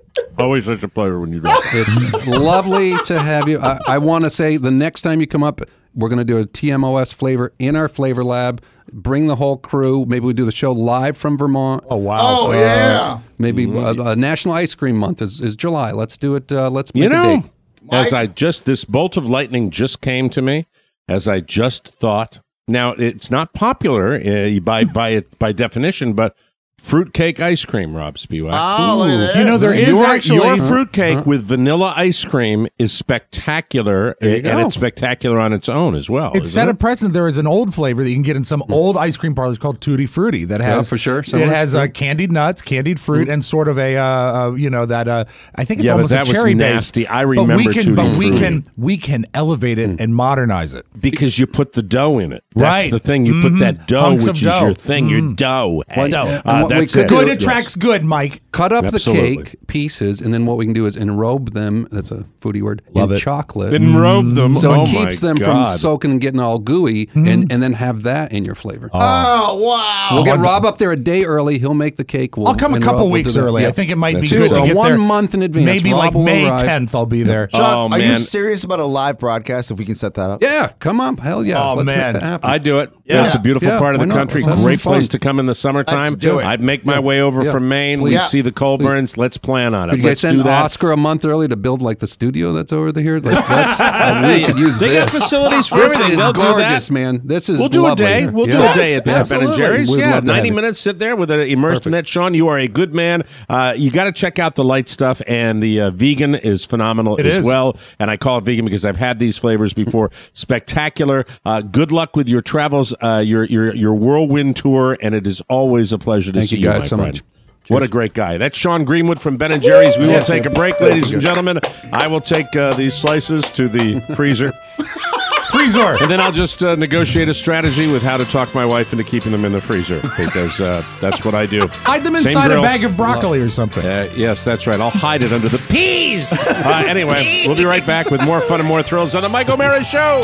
Always such a pleasure when you do. It's lovely to have you. I, I want to say the next time you come up, we're going to do a T M O S flavor in our flavor lab. Bring the whole crew. Maybe we do the show live from Vermont. Oh, wow. Oh, Uh, yeah. Maybe uh, uh, National Ice Cream Month is, is July. Let's do it. Uh, let's make You know, a date. as I just, this bolt of lightning just came to me, as I just thought. Now, it's not popular uh, by by it, by definition, but fruitcake ice cream, Rob Spiewak. Oh, look at this. You know, there is your, actually your fruitcake with vanilla ice cream is spectacular, and go. it's spectacular on its own as well. It's isn't set it? a precedent. There is an old flavor that you can get in some old ice cream parlors called Tutti Frutti that has Yeah, for sure. It Somewhere. has uh, candied nuts, candied fruit, and sort of a uh, uh, you know that uh, I think it's Yeah, but almost that a was cherry nasty. base. I but remember we can, Tutti but we Frutti. can we can elevate it and modernize it. Because you put the dough in it. That's Right. the thing. You put Mhm. that dough, Hunks which of is your dough. thing, your Mhm. dough. What- Uh, and what we that's could it. do- Good Yes. attracts good, Mike. Cut up Absolutely. the cake pieces, and then what we can do is enrobe them. That's a foodie word. Love in it. chocolate. Enrobe them. So Oh it keeps my them God. from soaking and getting all gooey, and, and then have that in your flavor. Oh, wow. We'll get Rob up there a day early. He'll make the cake. We'll, I'll come a and couple Rob will weeks do that. early. Yeah. I think it might be That's good it. to So get one there. month in advance. Maybe Rob like will May arrive. tenth, I'll be there. Sean, Oh, are man. you serious about a live broadcast if we can set that up? Yeah, come on. Hell yeah. Oh, Let's man. make that happen. I do it. Yeah. It's a beautiful Yeah, part of why the not? country. Let's have Great some place fun. to come in the summertime. Let's do it. I'd make my way over Yeah. from Maine. Please. We'd Yeah. see the Colburns. Let's plan on it. Could you guys Let's send do that. Oscar a month early to build like the studio that's over here? Like, that's, uh, we could use They this. got facilities for This everything. is They'll do gorgeous, that. man. This is We'll do lovely a day. here. We'll do Yes, a day at Ben and absolutely. Jerry's. We'd Yeah, love to have ninety you. minutes. Sit there with it immersed in that. Sean, you are a good man. Uh, you got to check out the light stuff, and the uh, vegan is phenomenal It as is. well. And I call it vegan because I've had these flavors before. Spectacular. Uh, good luck with your travels, uh, your your your whirlwind tour, and it is always a pleasure to Thank see you guys my so friend. much. What a great guy. That's Sean Greenwood from Ben and Jerry's. We will Yes, take yeah. a break, ladies and gentlemen. I will take uh, these slices to the freezer. Freezer. And then I'll just uh, negotiate a strategy with how to talk my wife into keeping them in the freezer because uh, that's what I do. Hide them Same inside a grill. bag of broccoli or something. Uh, yes, that's right. I'll hide it under the peas. Uh, anyway, we'll be right back with more fun and more thrills on the Mike O'Mara Show.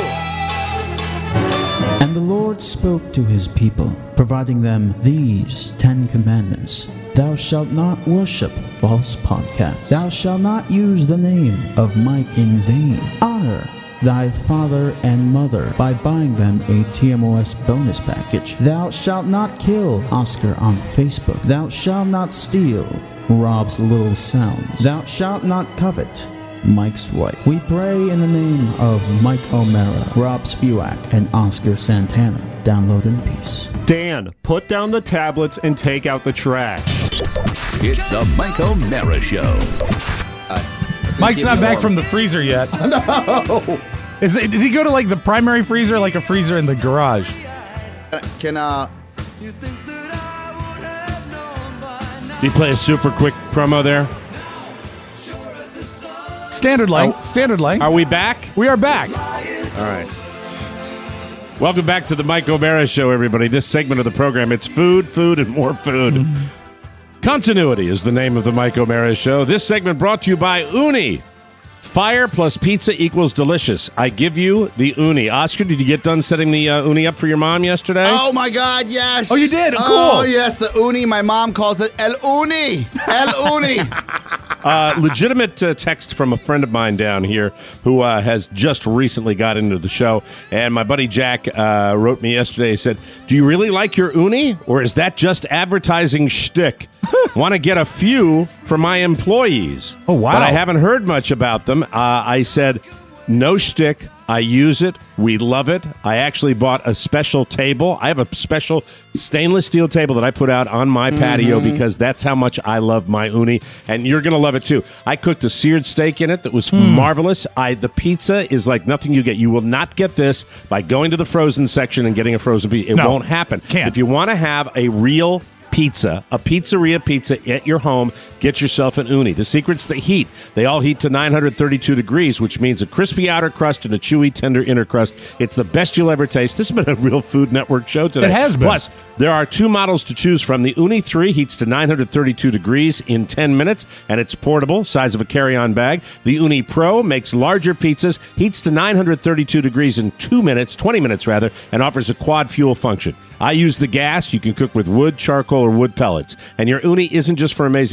And the Lord spoke to his people, providing them these Ten Commandments. Thou shalt not worship false podcasts. Thou shalt not use the name of Mike in vain. Honor thy father and mother by buying them a T M O S bonus package. Thou shalt not kill Oscar on Facebook. Thou shalt not steal Rob's little sounds. Thou shalt not covet Mike's wife. We pray in the name of Mike O'Mara, Rob Spiewak, and Oscar Santana. Download in peace. Dan, put down the tablets and take out the trash. It's the Mike O'Mara Show. Mike's not back from the freezer yet. No. Is it, did he go to like the primary freezer, like a freezer in the garage? Can uh? Did you play a super quick promo there? Standard length. Standard length. Are we back? We are back. All right. Welcome back to the Mike O'Mara Show, everybody. This segment of the program, it's food, food, and more food. Continuity is the name of the Mike O'Mara Show. This segment brought to you by Uni. Fire plus pizza equals delicious. I give you the Uni. Oscar, did you get done setting the uh, Uni up for your mom yesterday? Oh my God! Yes. Oh, you did? Cool. Oh yes, the uni. My mom calls it El Uni. El Uni. Uh, legitimate uh, text from a friend of mine down here who uh, has just recently got into the show. And my buddy Jack uh, wrote me yesterday. He said, do you really like your Uni? Or is that just advertising shtick? Want to get a few for my employees. Oh, wow. But I haven't heard much about them. Uh, I said, no shtick. I use it. We love it. I actually bought a special table. I have a special stainless steel table that I put out on my patio Mm-hmm. because that's how much I love my Uni. And you're going to love it too. I cooked a seared steak in it that was marvelous. I The pizza is like nothing you get. You will not get this by going to the frozen section and getting a frozen pizza. It No. won't happen. Can't. If you want to have a real pizza, a pizzeria pizza at your home, get yourself an Uni. The secret's the heat. They all heat to nine hundred thirty-two degrees, which means a crispy outer crust and a chewy, tender inner crust. It's the best you'll ever taste. This has been a real Food Network show today. It has been. Plus, there are two models to choose from. The Uni three heats to nine hundred thirty-two degrees in ten minutes, and it's portable, size of a carry-on bag. The Uni Pro makes larger pizzas, heats to nine hundred thirty-two degrees in two minutes, twenty minutes rather, and offers a quad fuel function. I use the gas. You can cook with wood, charcoal, or wood pellets. And your Uni isn't just for amazing pizzas.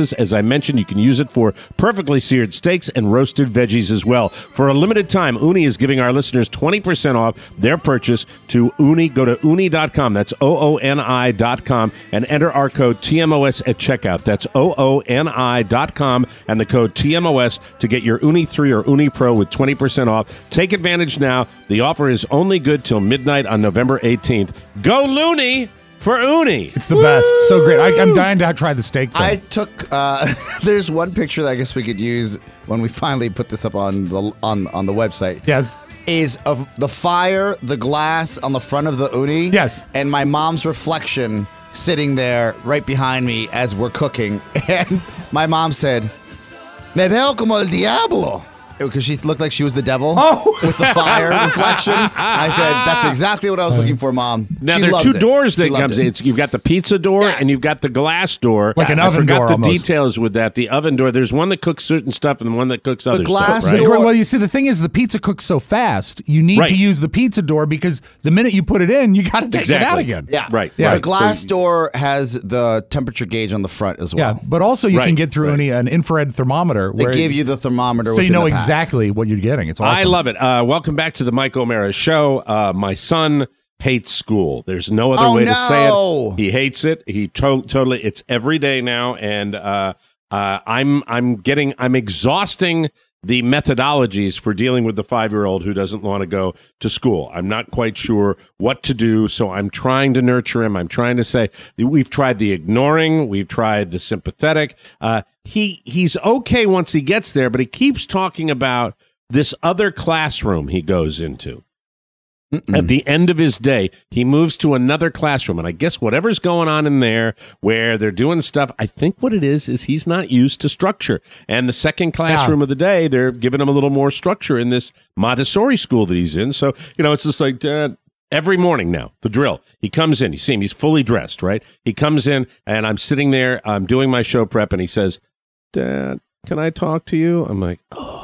sauces. As I mentioned, you can use it for perfectly seared steaks and roasted veggies as well. For a limited time, Uni is giving our listeners twenty percent off their purchase to Uni. Go to uni dot com. That's O O N I dot com and enter our code T M O S at checkout. That's O O N I dot com and the code T M O S to get your Uni three or Uni Pro with twenty percent off. Take advantage now. The offer is only good till midnight on November eighteenth. Go Looney for Uni. It's the best. So great. I, I'm dying to try the steak thing. I took. Uh, there's one picture that I guess we could use when we finally put this up on the on on the website. Yes. Is of the fire, the glass on the front of the Uni. Yes. And my mom's reflection sitting there right behind me as we're cooking. And my mom said, "Me veo como el diablo." Because she looked like she was the devil oh. with the fire reflection. I said, that's exactly what I was looking for, Mom. Now, she there are loved two it. doors She that loved comes it. in. It's, you've got the pizza door Yeah. and you've got the glass door. Like an I oven forgot door the almost. details with that. The oven door, there's one that cooks certain stuff and one that cooks other glass stuff, right? door- Well, you see, the thing is, the pizza cooks so fast, you need Right. to use the pizza door because the minute you put it in, you got to take Exactly. it out again. Yeah. Right, Yeah. The right. glass So- door has the temperature gauge on the front as Yeah, well. but also you Right, can get through right. any an infrared thermometer. They where give you the thermometer so you within know the pack. exactly what you're getting. It's awesome. I love it. Uh, welcome back to the Mike O'Mara Show. Uh, my son hates school. There's no other Oh, way to say no. it. He hates it. He to- totally. It's every day now, and uh, uh, I'm I'm getting I'm exhausting the methodologies for dealing with the five-year-old who doesn't want to go to school. I'm not quite sure what to do, so I'm trying to nurture him. I'm trying to say we've tried the ignoring, we've tried the sympathetic. Uh, he he's okay once he gets there, but he keeps talking about this other classroom he goes into. Mm-mm. At the end of his day, he moves to another classroom, and I guess whatever's going on in there where they're doing stuff, I think what it is is he's not used to structure. And the second classroom yeah. of the day, they're giving him a little more structure in this Montessori school that he's in. So, you know, it's just like uh, every morning now, the drill. He comes in, you see him, he's fully dressed, right? He comes in, and I'm sitting there, I'm doing my show prep, and he says, "Dad, can I talk to you?" I'm like, oh.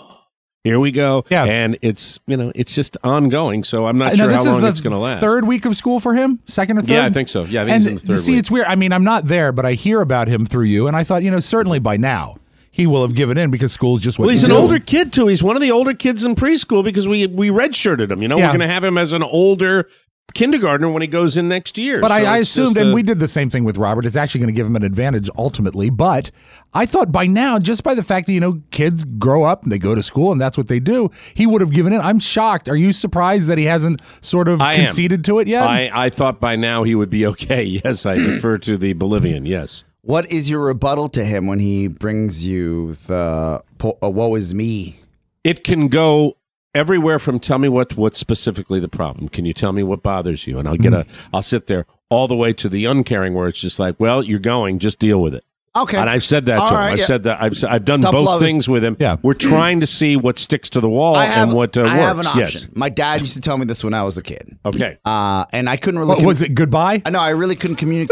Here we go. Yeah. And it's, you know, it's just ongoing. So I'm not now, sure this how is long the it's going to last. Third week of school for him? Second or third? Yeah, I think so. Yeah, I think and he's in the third see, week. it's weird. I mean, I'm not there, but I hear about him through you. And I thought, you know, certainly by now he will have given in because school's just what Well, he's you an do. older kid, too. He's one of the older kids in preschool because we, we redshirted him. You know, Yeah. we're going to have him as an older kindergartner when he goes in next year. But So I, I it's assumed, just, and uh, we did the same thing with Robert, it's actually going to give him an advantage ultimately. But I thought by now, just by the fact that, you know, kids grow up and they go to school and that's what they do, he would have given in. I'm shocked. Are you surprised that he hasn't sort of I am. conceded to it yet? I, I thought by now he would be okay. Yes, I defer to the Bolivian. Yes. What is your rebuttal to him when he brings you the po- uh, woe is me? It can go everywhere from tell me what what's specifically the problem. Can you tell me what bothers you? And I'll get a I'll sit there all the way to the uncaring where it's just like, well, you're going, just deal with it. Okay. And I've said that All to him. right, I've yeah. said that. I've I've done Tough both love is- things with him. Yeah. We're trying to see what sticks to the wall I have, and what uh, I works. have an option. Yes. My dad used to tell me this when I was a kid. Okay. Uh, and I couldn't really. What, was it goodbye? I know I really couldn't communicate.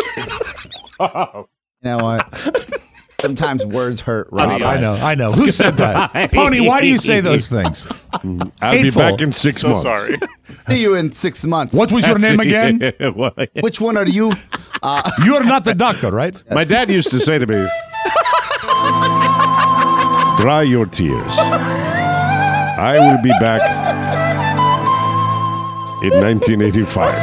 Oh. You know what? Sometimes words hurt, I, Rob. mean, I know, I know. Who said that? Pony, why do you say those things? I'll Hateful. be back in six So months. sorry. See you in six months. What was your name again? What? Which one are you? Uh, You're not the doctor, right? My dad used to say to me, dry your tears. I will be back in nineteen eighty-five.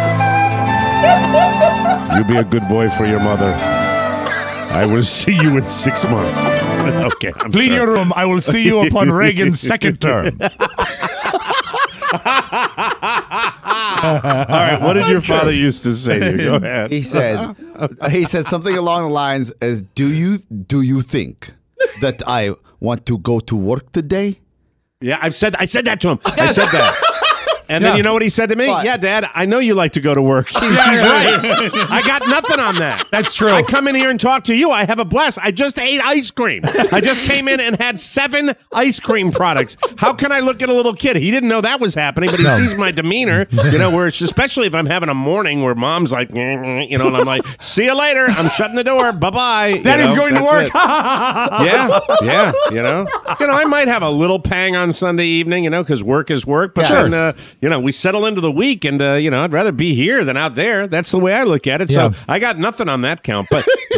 You be a good boy for your mother. I will see you in six months. Okay. I'm Clean sorry. your room. I will see you upon Reagan's second term. All right. What did your father used to say to you? Go ahead. he said, he said something along the lines as, "Do you do you think that I want to go to work today?" Yeah, I've said I said that to him. I said that. And then Yeah. you know what he said to me? What? Yeah, Dad, I know you like to go to work. He's right. I got nothing on that. That's true. I come in here and talk to you. I have a blast. I just ate ice cream. I just came in and had seven ice cream products. How can I look at a little kid? He didn't know that was happening, but he No. sees my demeanor, you know, where it's especially if I'm having a morning where mom's like, you know, and I'm like, see you later. I'm shutting the door. Bye-bye. That you is know, going to that's work. it. Yeah, yeah, you know. You know, I might have a little pang on Sunday evening, you know, because work is work. But Yes. then, uh, you know, we settle into the week, and, uh, you know, I'd rather be here than out there. That's the way I look at it. Yeah. So I got nothing on that count. But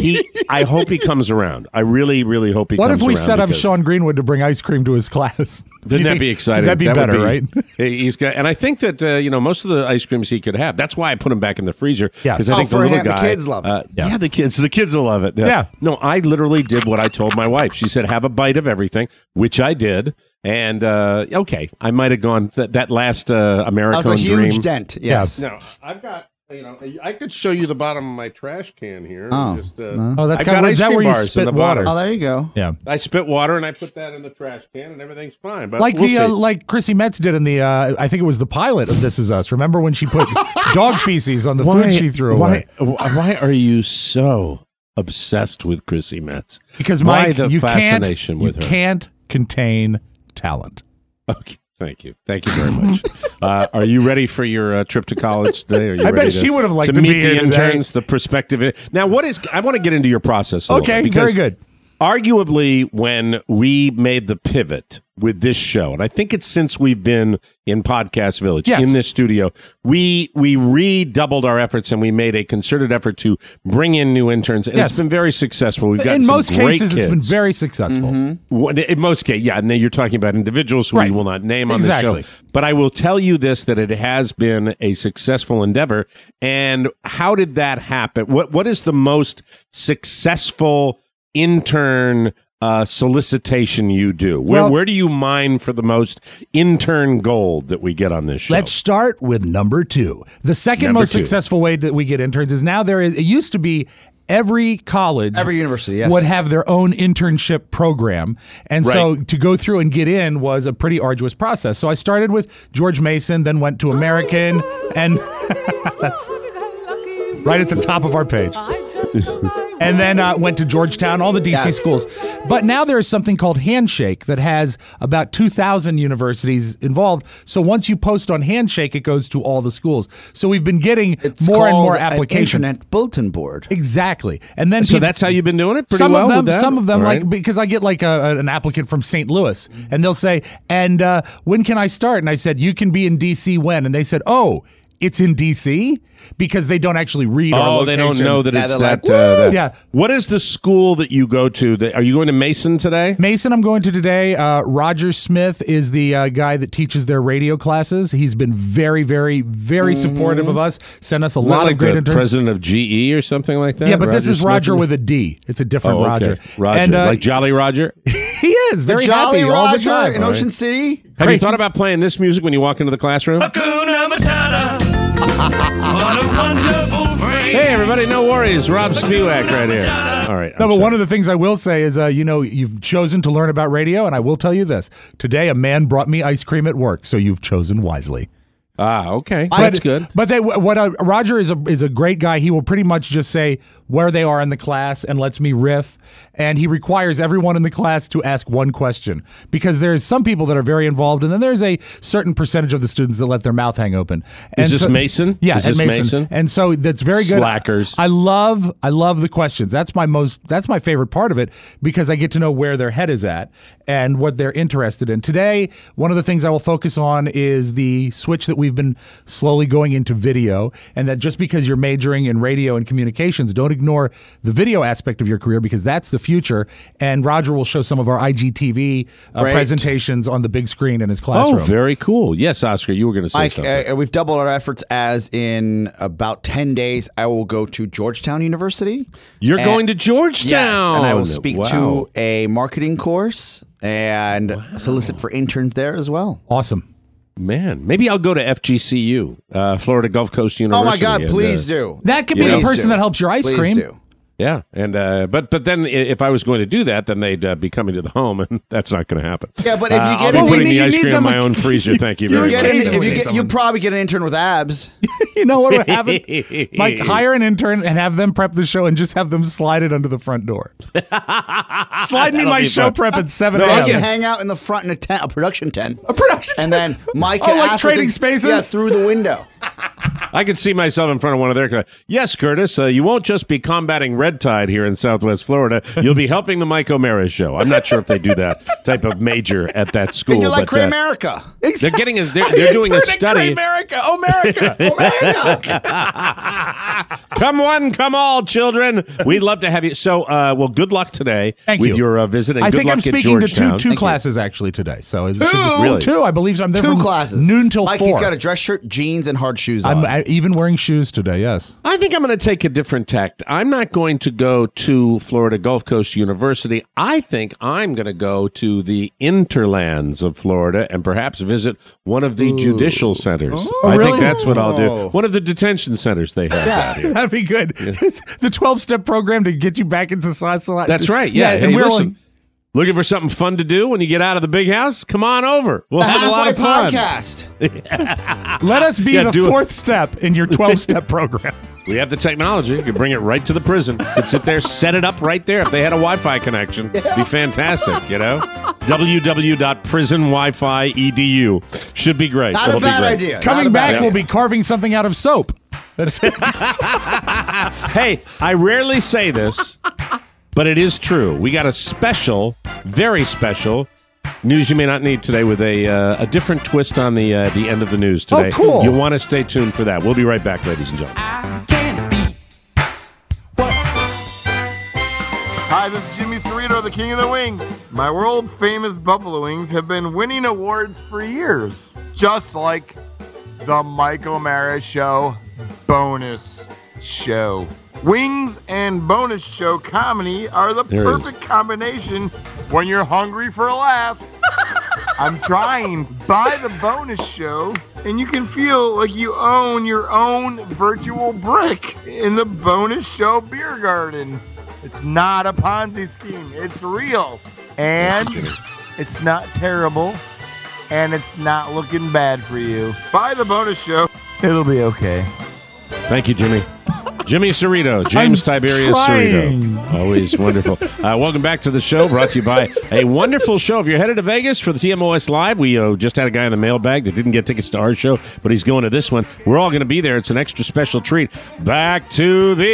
he, I hope he comes around. I really, really hope he what comes around. What if we set up because- Sean Greenwood to bring ice cream to his class? Wouldn't that be exciting? That'd be that better, would be, right? He's got, and I think that uh, you know most of the ice creams he could have. That's why I put him back in the freezer. Yeah. because I Oh, think for the little him, the guy, kids love it. Uh, yeah. Yeah. the kids, the kids will love it. Yeah. No, I literally did what I told my wife. She said, "Have a bite of everything," which I did. And uh, okay, I might have gone th- that last uh, American That was a huge dream. dent. Yes. No, I've got. You know, I could show you the bottom of my trash can here. Oh, Just, uh, no. Oh, that's I've kind got of ice that cream where you bars in spit the water. bottom. Oh, there you go. Yeah. I spit water and I put that in the trash can, and everything's fine. But Like we'll the uh, see. like Chrissy Metz did in the uh, I think it was the pilot of This Is Us. Remember when she put dog feces on the food she threw away? Why, why are you so obsessed with Chrissy Metz? Because why Mike, the you fascination can't with you her? can't contain talent. Okay, thank you, thank you very much. uh, are you ready for your uh, trip to college today? Are you I bet ready she to, would have liked to to meet be the here today. interns, the prospective. Now, what is? I want to get into your process. A little Okay, bit, because very good. Arguably, when we made the pivot with this show, and I think it's since we've been in Podcast Village, Yes. in this studio, we we redoubled our efforts and we made a concerted effort to bring in new interns, and Yes. it's been very successful. We've got In some most great cases, it's been kids. very successful. What- In most cases, yeah. Now you're talking about individuals who Right. we will not name on Exactly. the show. But I will tell you this: that it has been a successful endeavor. And how did that happen? What What is the most successful intern uh, solicitation you do? Where Well- Where do you mine for the most intern gold that we get on this show? Let's start with number two. The second Number most two. successful way that we get interns is now there is. It used to be every college, Every university, yes. would have their own internship program, and so Right. to go through and get in was a pretty arduous process. So I started with George Mason, then went to American, and that's right at the top of our page. And then uh, went to Georgetown, all the D C Yes. schools. But now there is something called Handshake that has about two thousand universities involved. So once you post on Handshake, it goes to all the schools. So we've been getting It's more and called more an applications. internet bulletin board. Exactly. And then So people- that's how you've been doing it pretty some well of them, with that? some of them, All like right. because I get like a, an applicant from Saint Louis, and they'll say, "And uh, when can I start?" And I said, "You can be in D C when?" And they said, "Oh, it's in D C," because they don't actually read. our Oh, they don't location. know that Yeah, it's they're that, like, uh, that. Yeah. What is the school that you go to? That, are you going to Mason today? Mason, I'm going to today. Uh, Roger Smith is the uh, guy that teaches their radio classes. He's been very, very, very supportive of us. Sent us a Not lot like of great the interns. president of G E or something like that? Yeah, but this is Smith? Roger with a D. It's a different Oh, okay. Roger. Roger. And, uh, like Jolly Roger? he is The very Jolly happy all the Roger time. in Ocean City. Have you thought about playing this music when you walk into the classroom? Hakuna Matata. What a wonderful phrase. Hey, everybody, no worries. Rob Spewak right here. All right. No, but one of the things I will say is, uh, you know, you've chosen to learn about radio, and I will tell you this. Today, a man brought me ice cream at work, so you've chosen wisely. Ah, okay. But- That's good. But they, what uh, Roger is a is a great guy. He will pretty much just say where they are in the class and lets me riff. And he requires everyone in the class to ask one question, because there's some people that are very involved, and then there's a certain percentage of the students that let their mouth hang open. And Is this so- Mason? Yeah, Is at this Mason? And so that's very good. Slackers. I love I love the questions. That's my most that's my favorite part of it, because I get to know where their head is at and what they're interested in. Today, one of the things I will focus on is the switch that we've been slowly going into video, and that just because you're majoring in radio and communications, don't ignore the video aspect of your career, because that's the future. And Roger will show some of our I G T V uh, Great. presentations on the big screen in his Oh, classroom. very cool. Yes, Oscar, you were going to say Mike, something. uh, we've doubled our efforts as in about ten days, I will go to Georgetown University. You're And- going to Georgetown. Yes, and I will speak Wow. to a marketing course and solicit for interns there as well. Awesome. Man, maybe I'll go to F G C U, uh, Florida Gulf Coast Oh University. my God, and, please uh, do. That could be Please the person do. that helps your ice Please cream. do. Yeah, and uh, but but then i- if I was going to do that, then they'd uh, be coming to the home, and that's not going to happen. Yeah, but if you Uh, get I'll in- be Well, we putting need- the you ice need cream in them my a- own freezer. Thank you You very get much. an, if occasionally you get, you someone- probably get an intern with abs. You know what would happen? Mike, hire an intern and have them prep the show and just have them slide it under the front door. Slide me That'll my be show fun. prep at seven No, I a.m. can hang out in the front in a tent, a production tent, A production and then Mike Oh, can like ask for Trading things- Spaces? Yeah, through the window. I could see myself in front of one of their. Yes, Curtis, uh, you won't just be combating red tide here in Southwest Florida. You'll be helping the Mike O'Mara show. I'm not sure if they do that type of major at that school. You're like but, uh, America. They're getting. A, they're, they're doing a study. America, America, America. Come one, come all, children. We'd love to have you. So, uh, well, good luck today Thank with you. your uh, visit. And I good think luck I'm at speaking to Georgetown. two, two Thank classes actually today. So is Two? Really? two? I believe so. I'm there Two from classes. noon till Mike, four. he's got a dress shirt, jeans, and hard shoes on. I'm I, even wearing shoes today. Yes. I think I'm going to take a different tact. I'm not going to go to Florida Gulf Coast University. I think I'm going to go to the interlands of Florida and perhaps visit one of the Ooh. judicial centers. Oh, I really? think that's what I'll do. Oh. One of the detention centers they have out here. That'd be good. The twelve-step program to get you back into society. That's right. Yeah. and Hey, we're listen. only- Looking for something fun to do when you get out of the big house? Come on over. We'll the have a lot of fun. podcast. Let us be Yeah, the do it. fourth step in your twelve-step program. We have the technology. You can bring it right to the prison. You could sit there, set it up right there. If they had a Wi-Fi connection, it'd be fantastic, you know? w w w dot prison wi fi e d u. Should be great. Not It'll a be bad great. idea. Coming Not a bad back, idea. we'll be carving something out of soap. That's it. Hey, I rarely say this, but it is true. We got a special, very special news you may not need today with a uh, a different twist on the uh, the end of the news today. Oh, cool. You'll want to stay tuned for that. We'll be right back, ladies and gentlemen. Hi, this is Jimmy Cerrito, the King of the Wings. My world famous buffalo wings have been winning awards for years, just like the Mike O'Mara Show bonus show. Wings and bonus show comedy are the There it perfect combination when you're hungry for a laugh. I'm trying. Buy the bonus show, and you can feel like you own your own virtual brick in the bonus show beer garden. It's not a Ponzi scheme. It's real. And it's not terrible. And it's not looking bad for you. Buy the bonus show. It'll be okay. Thank you, Jimmy. Jimmy Cerrito, James I'm Tiberius trying. Cerrito. Always wonderful. Uh, welcome back to the show, brought to you by a wonderful show. If you're headed to Vegas for the T M O S Live, we uh, just had a guy in the mailbag that didn't get tickets to our show, but he's going to this one. We're all going to be there. It's an extra special treat. Back to the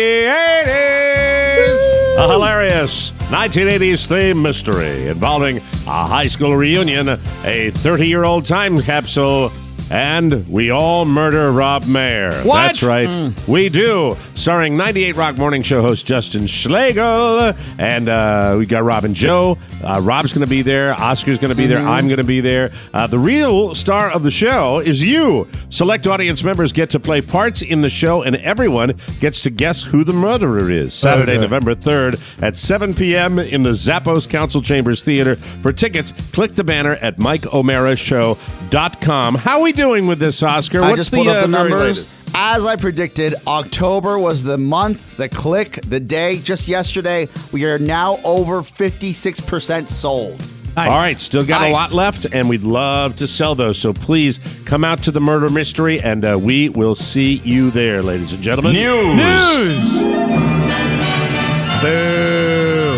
eighties. A hilarious nineteen eighties theme mystery involving a high school reunion, a thirty-year-old time capsule, and we all murder Rob Mayer. What? That's right. Mm. We do. Starring ninety-eight Rock Morning Show host Justin Schlegel. And uh, we got Rob and Joe. Uh, Rob's going to be there. Oscar's going to be there. I'm going to be there. Uh, the real star of the show is you. Select audience members get to play parts in the show, and everyone gets to guess who the murderer is. Saturday, Okay. November third at seven p.m. in the Zappos Council Chambers Theater. For tickets, click the banner at mike o'mara show dot com. How are we doing with this, Oscar? I What's just pulled the, up the uh, very numbers. latest? As I predicted, October was the month, the click, the day. Just yesterday, we are now over fifty-six percent sold. Nice. All right, still got Nice. a lot left, and we'd love to sell those. So please come out to the murder mystery, and uh, we will see you there, ladies and gentlemen. News. Boo.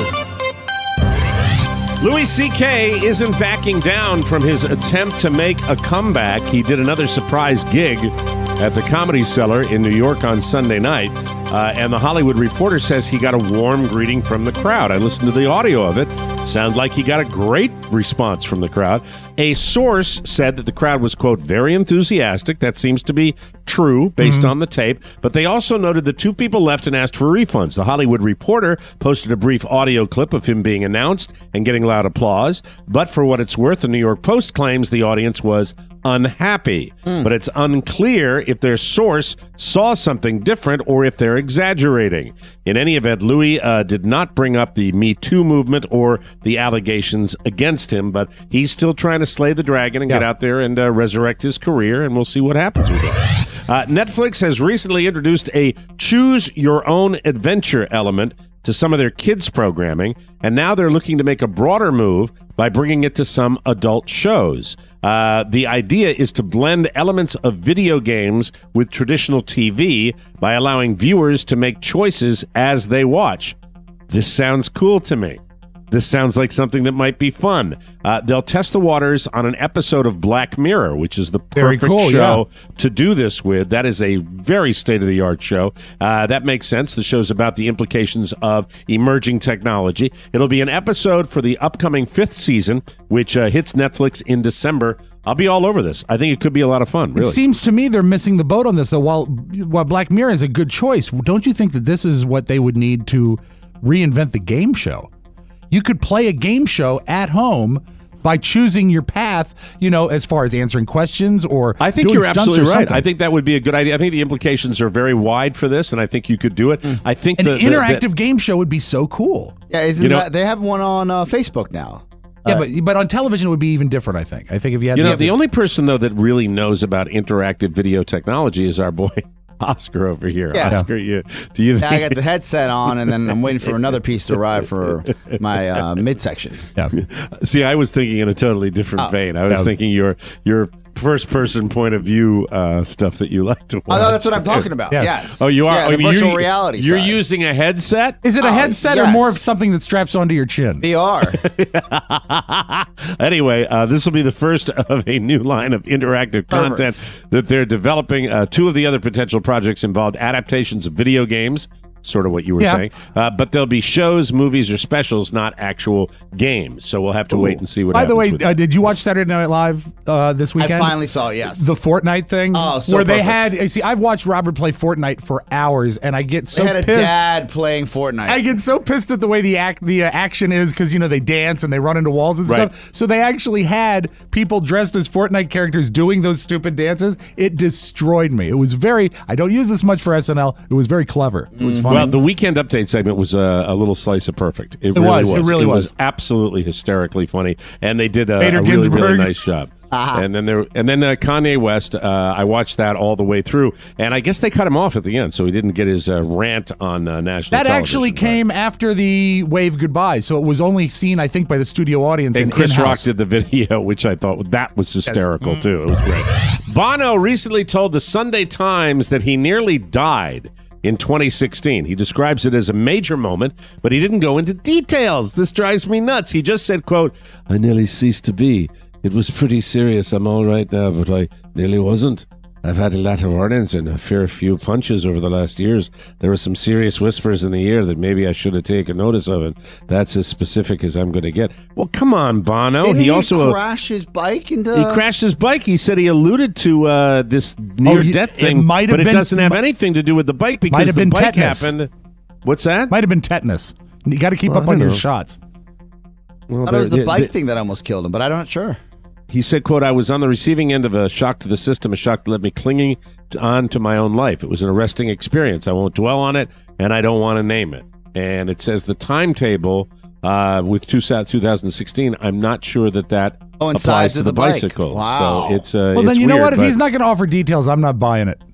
Louis C K isn't backing down from his attempt to make a comeback. He did another surprise gig at the Comedy Cellar in New York on Sunday night, uh, and the Hollywood Reporter says he got a warm greeting from the crowd. I listened to the audio of it. Sounds like he got a great response from the crowd. A source said that the crowd was, quote, very enthusiastic. That seems to be true based Mm-hmm. on the tape. But they also noted that two people left and asked for refunds. The Hollywood Reporter posted a brief audio clip of him being announced and getting loud applause. But for what it's worth, the New York Post claims the audience was unhappy. Mm. But it's unclear if their source saw something different or if they're exaggerating. In any event, Louis uh, did not bring up the Me Too movement or the allegations against him, but he's still trying to slay the dragon and get Yeah. out there and uh, resurrect his career, and we'll see what happens with it. Uh, Netflix has recently introduced a choose your own adventure element to some of their kids programming, and now they're looking to make a broader move by bringing it to some adult shows. Uh, the idea is to blend elements of video games with traditional T V by allowing viewers to make choices as they watch. This sounds cool to me. This sounds like something that might be fun. Uh, they'll test the waters on an episode of Black Mirror, which is the Very perfect cool, show to do this with. That is a very state-of-the-art show. Uh, that makes sense. The show's about the implications of emerging technology. It'll be an episode for the upcoming fifth season, which uh, hits Netflix in December. I'll be all over this. I think it could be a lot of fun, really. It seems to me they're missing the boat on this, though. While, while Black Mirror is a good choice, don't you think that this is what they would need to reinvent the game show? You could play a game show at home by choosing your path, you know, as far as answering questions or I think doing you're stunts absolutely or right. something. I think that would be a good idea. I think the implications are very wide for this, and I think you could do it. I think An the, the- interactive the- game show would be so cool. Yeah, isn't You know- that they have one on uh, Facebook now? Yeah, Uh, but but on television it would be even different, I think. I think if you had You know, the, the only person though that really knows about interactive video technology is our boy Oscar over here. Yeah. Oscar, you do you Yeah, think I got the headset on, and then I'm waiting for another piece to arrive for my uh, midsection. Yeah. See, I was thinking in a totally different Oh. vein. I was Yeah. thinking your your first person point of view uh, stuff that you like to watch. Oh, no, that's what I'm talking about. Yeah. Yes. Oh, you are. Yeah, oh, the virtual you're, reality. You're side. using a headset. Is it a Oh, headset or yes. more of something that straps onto your chin? V R. Anyway, uh, this will be the first of a new line of interactive content Perfect. that they're developing. Uh, two of the other potential projects involved adaptations of video games, sort of what you were Yeah. saying. Uh, but there'll be shows, movies, or specials, not actual games. So we'll have to wait and see what By the happens way, with uh, it. did you watch Saturday Night Live uh, this I weekend? finally saw it, yes. The Fortnite thing, Oh, so where they perfect. had. You see, I've watched Robert play Fortnite for hours, and I get so they had a pissed. dad playing Fortnite. I get so pissed at the way the act the uh, action is because you know they dance and they run into walls and Right. stuff. So they actually had people dressed as Fortnite characters doing those stupid dances. It destroyed me. It was very. I don't use this much for S N L. It was very clever. It was funny. Well, the weekend update segment was a, a little slice of perfect. It, It really was. was. It really was. absolutely hysterically funny, and they did a, Bader a really, really Ginsburg. nice job. And then there, and then uh, Kanye West. Uh, I watched that all the way through, and I guess they cut him off at the end, so he didn't get his uh, rant on uh, national. that actually television. came after the wave goodbye, so it was only seen, I think, by the studio audience. And in Chris Rock in-house. did the video, which I thought that was hysterical too. It was great. Bono recently told the Sunday Times that he nearly died in twenty sixteen. He describes it as a major moment, but he didn't go into details. This drives me nuts. He just said, quote, "I nearly ceased to be. It was pretty serious. I'm all right now, but I nearly wasn't. I've had a lot of warnings and a fair few punches over the last years. There were some serious whispers in the ear that maybe I should have taken notice of, and that's as specific as I'm going to get." Well, come on, Bono. Didn't he, also uh, crash his bike into? he crashed his bike. He said he alluded to uh, this near-death it thing, might have but it been- doesn't have mi- anything to do with the bike because Might have the been bike tetanus. happened. What's that? Might have been tetanus. You got to keep Well, up I on your don't know. shots. Well, I thought it was the there- bike there- thing that almost killed him, but I'm not sure. He said, quote, "I was on the receiving end of a shock to the system, a shock that left me clinging to, on to my own life. It was an arresting experience. I won't dwell on it, and I don't want to name it." And it says the timetable uh, with two, two thousand sixteen, I'm not sure that that Oh, and applies size to of the, the bike. bicycle. Wow. So it's uh, Well, then it's you know weird, what? If but- he's not going to offer details, I'm not buying it.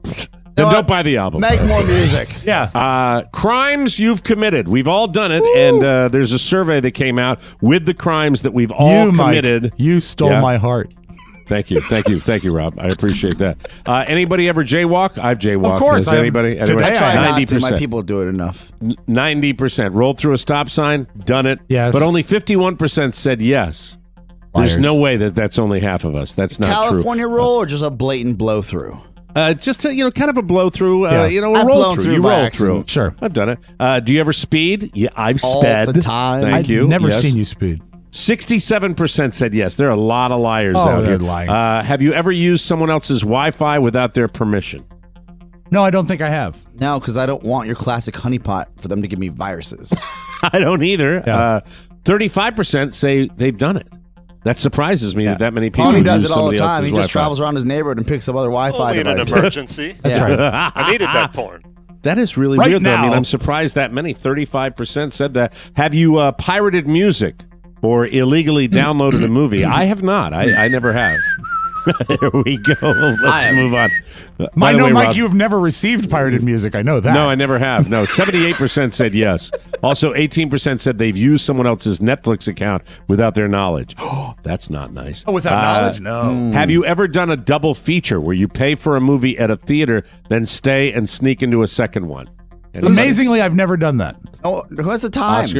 then don't buy the album. Make more music. Yeah. Uh, crimes you've committed. We've all done it, and uh, there's a survey that came out with the crimes that we've all you, Mike, committed. you stole Yeah. my heart. Thank you, thank you, thank you, Rob. I appreciate that. Uh, anybody ever jaywalk? I've jaywalked. Of course, Has I have- anybody? today anybody? I try not to. ninety My percent. people do it enough. Ninety percent rolled through a stop sign. Done it. Yes. But only fifty-one percent said yes. There's Liars. no way that that's only half of us. That's not California roll or just a blatant blow through? true. Uh, just a, you know, kind of a blow through. Uh, Yeah. You know, a I've roll blown through. through You by roll accident. through. Sure. I've done it. Uh, do you ever speed? Yeah, I've All sped the time. Thank I've you. never Yes. seen you speed. sixty-seven percent said yes. There are a lot of liars Oh, out they're here. lying. Uh, have you ever used someone else's Wi-Fi without their permission? No, I don't think I have. No, because I don't want your classic honeypot for them to give me viruses. I don't either. Yeah. Uh, thirty-five percent say they've done it. That surprises me that that many people Tony does use it all the somebody time. else's He just Wi-Fi. travels around his neighborhood and picks up other Wi-Fi Only in an devices. emergency. That's Yeah. right. I needed that porn. That is really Right weird, though. I mean, now. I'm surprised that many. thirty-five percent said that. Have you uh, pirated music or illegally downloaded a movie? I have not. I, I never have. There we go. Let's have. move on. Uh, I by the know, way, Mike, Rob- you've never received pirated music. I know that. No, I never have. No, seventy-eight percent said yes. Also, eighteen percent said they've used someone else's Netflix account without their knowledge. That's not nice. Oh, without Uh, knowledge? No. Have you ever done a double feature where you pay for a movie at a theater, then stay and sneak into a second one? Anybody? Amazingly, I've never done that. Oh, who has the time? Oscar?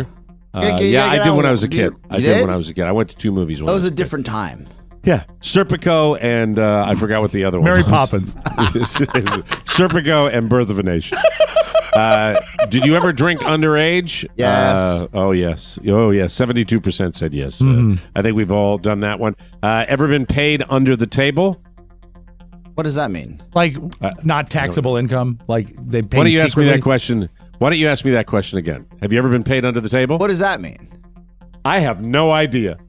Uh, Yeah, yeah, yeah, I get did out. when I was a You- kid. I you did did? when I was a kid. I went to two movies. When That I was was a different time. Yeah, Serpico and uh, I forgot what the other one Mary was. Poppins. Serpico and Birth of a Nation. Uh, did you ever drink underage? Yes. Uh, oh, yes. Oh, yes. seventy-two percent said yes. Uh, Mhm. I think we've all done that one. Uh, ever been paid under the table? What does that mean? Like not taxable income? Like they pay Why don't you ask me secretly? that question? Why don't you ask me that question again? Have you ever been paid under the table? What does that mean? I have no idea.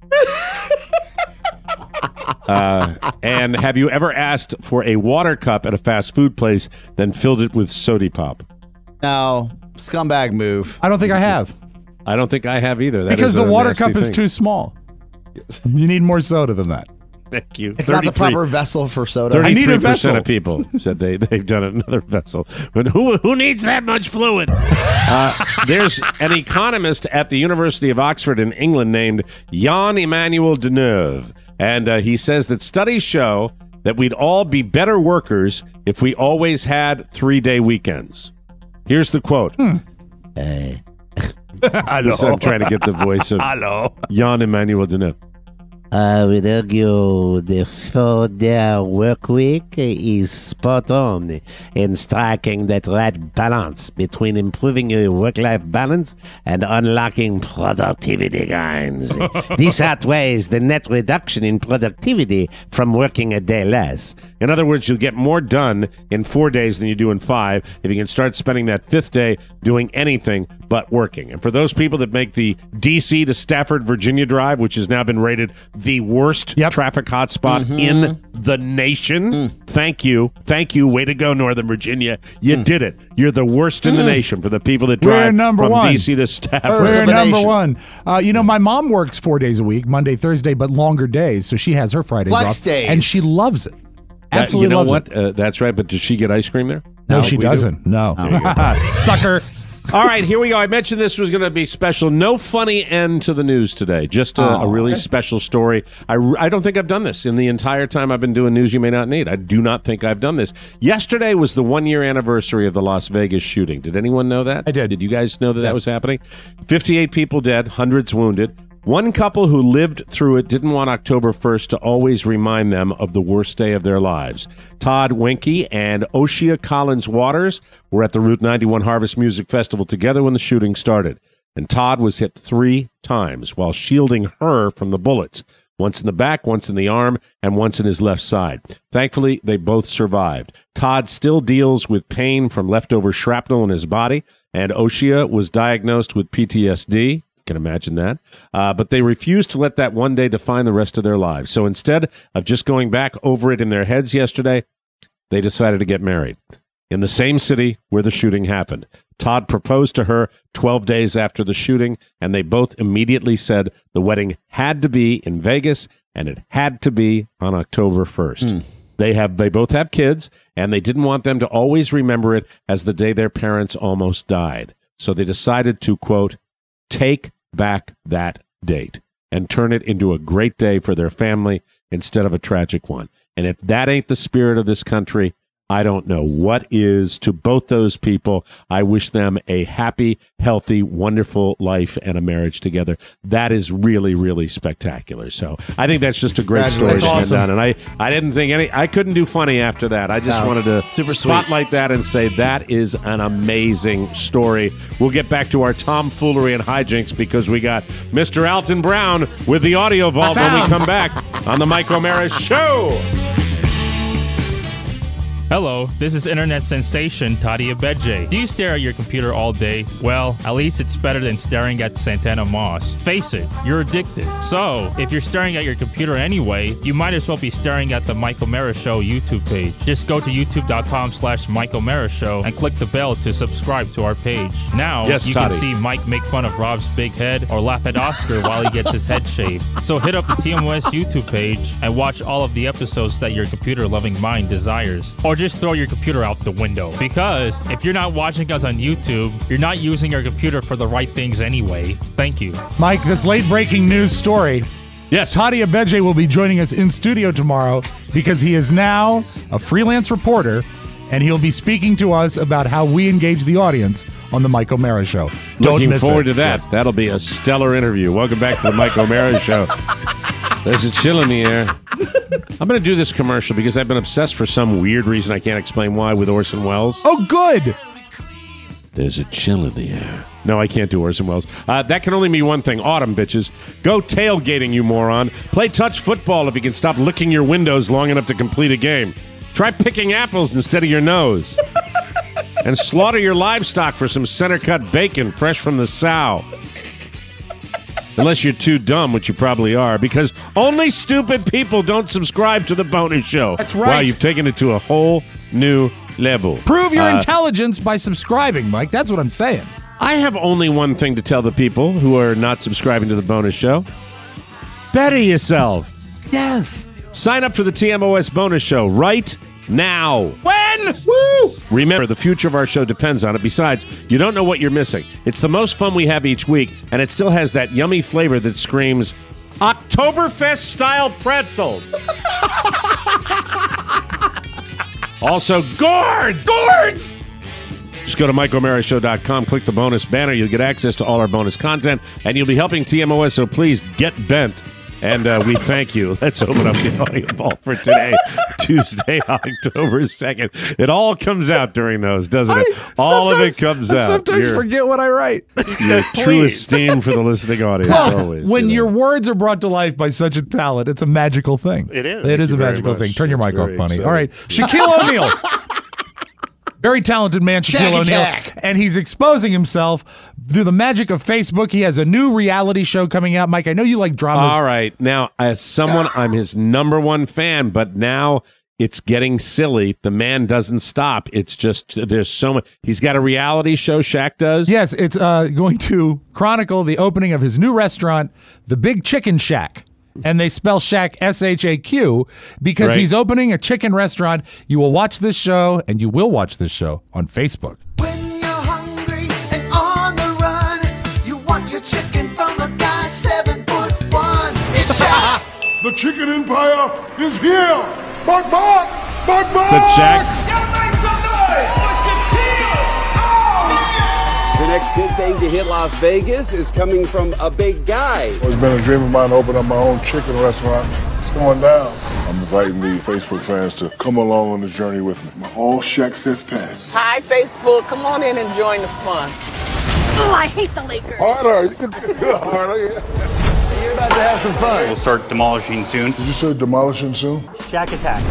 uh, and have you ever asked for a water cup at a fast food place, then filled it with soda pop? No, scumbag move. I don't think I have. I don't think I have either. That Because is the a water nasty cup is thing. too small. You need more soda than that. Thank you. It's not the thirty-three proper vessel for soda. I need a thirty-three percent vessel. of people said they, they've done another vessel. But who, Who needs that much fluid? uh, there's an economist at the University of Oxford in England named Jean-Emmanuel Deneuve. And uh, he says that studies show that we'd all be better workers if we always had three-day weekends. Here's the quote. Hmm. Uh, Hello. so I'm trying to get the voice of Hello. Jean-Emmanuel Deneuve. I would argue the four-day work week is spot on in striking that right balance between improving your work-life balance and unlocking productivity gains. This outweighs the net reduction in productivity from working a day less. In other words, you'll get more done in four days than you do in five if you can start spending that fifth day doing anything but working. And for those people that make the D C to Stafford, Virginia drive, which has now been rated the worst Yep. traffic hotspot Mm-hmm. in the nation, Mm. thank you. Thank you. Way to go, Northern Virginia. You did it. You're the worst in the nation for the people that Mm. We're drive number from one. D C to Stafford. First We're of a number nation. one. Uh, you know, my mom works four days a week, Monday, Thursday, but longer days, so she has her Fridays Flex off, days. and she loves it. That- Absolutely you know loves what? it. Uh, that's right. But does she get ice cream there? No, No, she we do? doesn't. No, Oh. sucker. All right, here we go. I mentioned this was going to be special. No funny end to the news today. Just a, a Oh, really okay. special story. I, r- I don't think I've done this in the entire time I've been doing News You May Not Need. I do not think I've done this. Yesterday was the one-year anniversary of the Las Vegas shooting. Did anyone know that? I did. Did you guys know that that was happening? fifty-eight people dead, hundreds wounded. One couple who lived through it didn't want October first to always remind them of the worst day of their lives. Todd Winke and Oshia Collins Waters were at the Route ninety-one Harvest Music Festival together when the shooting started. And Todd was hit three times while shielding her from the bullets. Once in the back, once in the arm, and once in his left side. Thankfully, they both survived. Todd still deals with pain from leftover shrapnel in his body, and Oshia was diagnosed with P T S D. Can imagine that. Uh, but they refused to let that one day define the rest of their lives. So instead of just going back over it in their heads yesterday, they decided to get married in the same city where the shooting happened. Todd proposed to her twelve days after the shooting, and they both immediately said the wedding had to be in Vegas and it had to be on October first. Hmm. They have they both have kids, and they didn't want them to always remember it as the day their parents almost died. So they decided to, quote, take back that date and turn it into a great day for their family instead of a tragic one. And if that ain't the spirit of this country, I don't know what is. To both those people, I wish them a happy, healthy, wonderful life and a marriage together. That is really, really spectacular. So I think that's just a great story That's to end awesome. on. And I, I didn't think any, I couldn't do funny after that. I just That was wanted to super sweet. spotlight that and say that is an amazing story. We'll get back to our tomfoolery and hijinks because we got Mister Alton Brown with the audio vault when we come back on the Mike O'Mara Show. Hello, this is internet sensation Toddy Abedje. Do you stare at your computer all day? Well, at least it's better than staring at Santana Moss. Face it, you're addicted. So, if you're staring at your computer anyway, you might as well be staring at the Mike O'Mara Show YouTube page. Just go to youtube.com slash Mike O'Mara Show and click the bell to subscribe to our page. Now, Yes, you Toddy. can see Mike make fun of Rob's big head or laugh at Oscar while he gets his head shaved. So hit up the T M O S YouTube page and watch all of the episodes that your computer-loving mind desires. Or just throw your computer out the window. Because if you're not watching us on YouTube, you're not using your computer for the right things anyway. Thank you. Mike, this late breaking news story. Yes. Toddy Abedje will be joining us in studio tomorrow because he is now a freelance reporter and he'll be speaking to us about how we engage the audience on the Mike O'Mara Show. Don't Looking miss forward it. to that. Yes. That'll be a stellar interview. Welcome back to the Mike O'Mara Show. There's a chill in the air. I'm going to do this commercial because I've been obsessed for some weird reason I can't explain why with Orson Welles. Oh, good. There's a chill in the air. No, I can't do Orson Welles. Uh, that can only mean one thing. Autumn, bitches. Go tailgating, you moron. Play touch football if you can stop licking your windows long enough to complete a game. Try picking apples instead of your nose. And slaughter your livestock for some center-cut bacon fresh from the sow. Unless you're too dumb, which you probably are, because only stupid people don't subscribe to the bonus show. That's right. Wow, you've taken it to a whole new level. Prove your Uh, intelligence by subscribing, Mike. That's what I'm saying. I have only one thing to tell the people who are not subscribing to the bonus show. Better yourself. Yes. Sign up for the T M O S bonus show right now. When? Woo! Remember, the future of our show depends on it. Besides, you don't know what you're missing. It's the most fun we have each week, and it still has that yummy flavor that screams Oktoberfest-style pretzels. Also, gourds! Gourds! Just go to Mike O'Mara Show dot com, click the bonus banner. You'll get access to all our bonus content, and you'll be helping T M O S, so please get bent. And uh, we thank you. Let's open up the audio vault for today, Tuesday, October second. It all comes out during those, doesn't it? I all of it sometimes- comes I out. sometimes Your- forget what I write. Your true esteem for the listening audience, Well, always. when you know. your words are brought to life by such a talent, it's a magical thing. It is. It Thank is you a very magical much. thing. Turn your That's mic off, very Bunny. exciting. All right. Shaquille O'Neal. Very talented man, Shaquille Shaq O'Neal. attack. And he's exposing himself through the magic of Facebook. He has a new reality show coming out. Mike, I know you like dramas. All right. Now, as someone, I'm his number one fan, but now it's getting silly. The man doesn't stop. It's just, there's so much. He's got a reality show, Shaq does? Yes, it's uh, going to chronicle the opening of his new restaurant, the Big Chicken Shack. And they spell Shack S H A Q because Right. he's opening a chicken restaurant. You will watch this show, and you will watch this show on Facebook. When you're hungry and on the run, you want your chicken from a guy seven foot one. It's Shaq. The chicken empire is here! Bark, bark! Bark, bark! The Jack. Y'all make some noise for Shaquille! The next big thing to hit Las Vegas is coming from a big guy. It's been a dream of mine to open up my own chicken restaurant. It's going down. I'm inviting the Facebook fans to come along on the journey with me. All Shaq says pass. Hi, Facebook. Come on in and join the fun. Oh, I hate the Lakers. Harder. You can do it harder. Yeah. You're about to have some fun. We'll start demolishing soon. Did you say demolishing soon? Shack attack.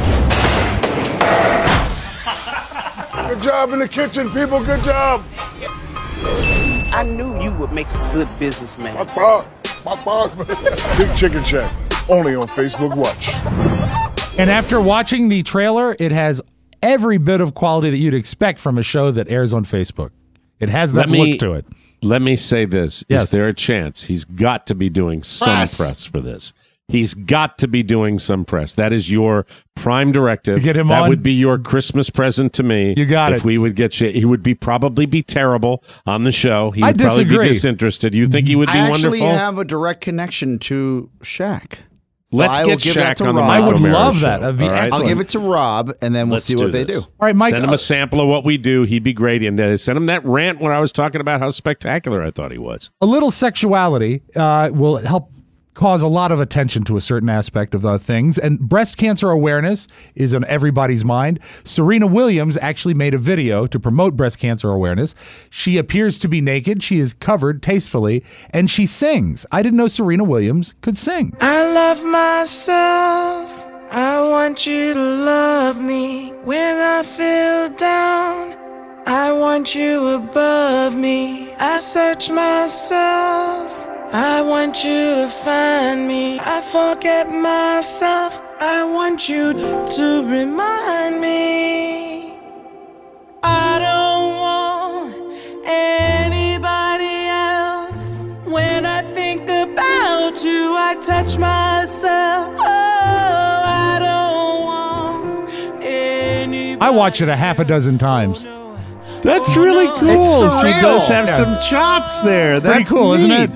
Good job in the kitchen, people. Good job. I knew you would make a good businessman. Bark, bark. Bark, bark. Big Chicken Shack. Only on Facebook Watch. And after watching the trailer, it has every bit of quality that you'd expect from a show that airs on Facebook. It has that Let me- look to it. Let me say this. Yes. Is there a chance he's got to be doing some Press. press for this? He's got to be doing some press. That is your prime directive. You get him that on? would be your Christmas present to me. You got if it. we would get you, he would be probably be terrible on the show. He I would probably disagree. be disinterested. You think he would be I actually wonderful? have a direct connection to Shaq. Let's I will get give that Shaq to on the Rob. Mike I would O'Mara love show. that. That'd be All right? excellent. I'll give it to Rob, and then we'll Let's see do what they this. do. All right, Mike. Send him a sample of what we do. He'd be great. And uh, send him that rant where I was talking about how spectacular I thought he was. a little sexuality uh, will help cause a lot of attention to a certain aspect of uh, things. And breast cancer awareness is on everybody's mind. Serena Williams actually made a video to promote breast cancer awareness. She appears to be naked. She is covered tastefully, and she sings. I didn't know Serena Williams could sing. I love myself. I want you to love me. When I feel down, I want you above me. I search myself. I want you to find me. I forget myself. I want you to remind me. I don't want anybody else. When I think about you, I touch myself. Oh, I don't want anybody. I watched it a half a dozen times. That's really cool. It's She surreal. does have Yeah. some chops there. That's Pretty cool, neat. isn't it?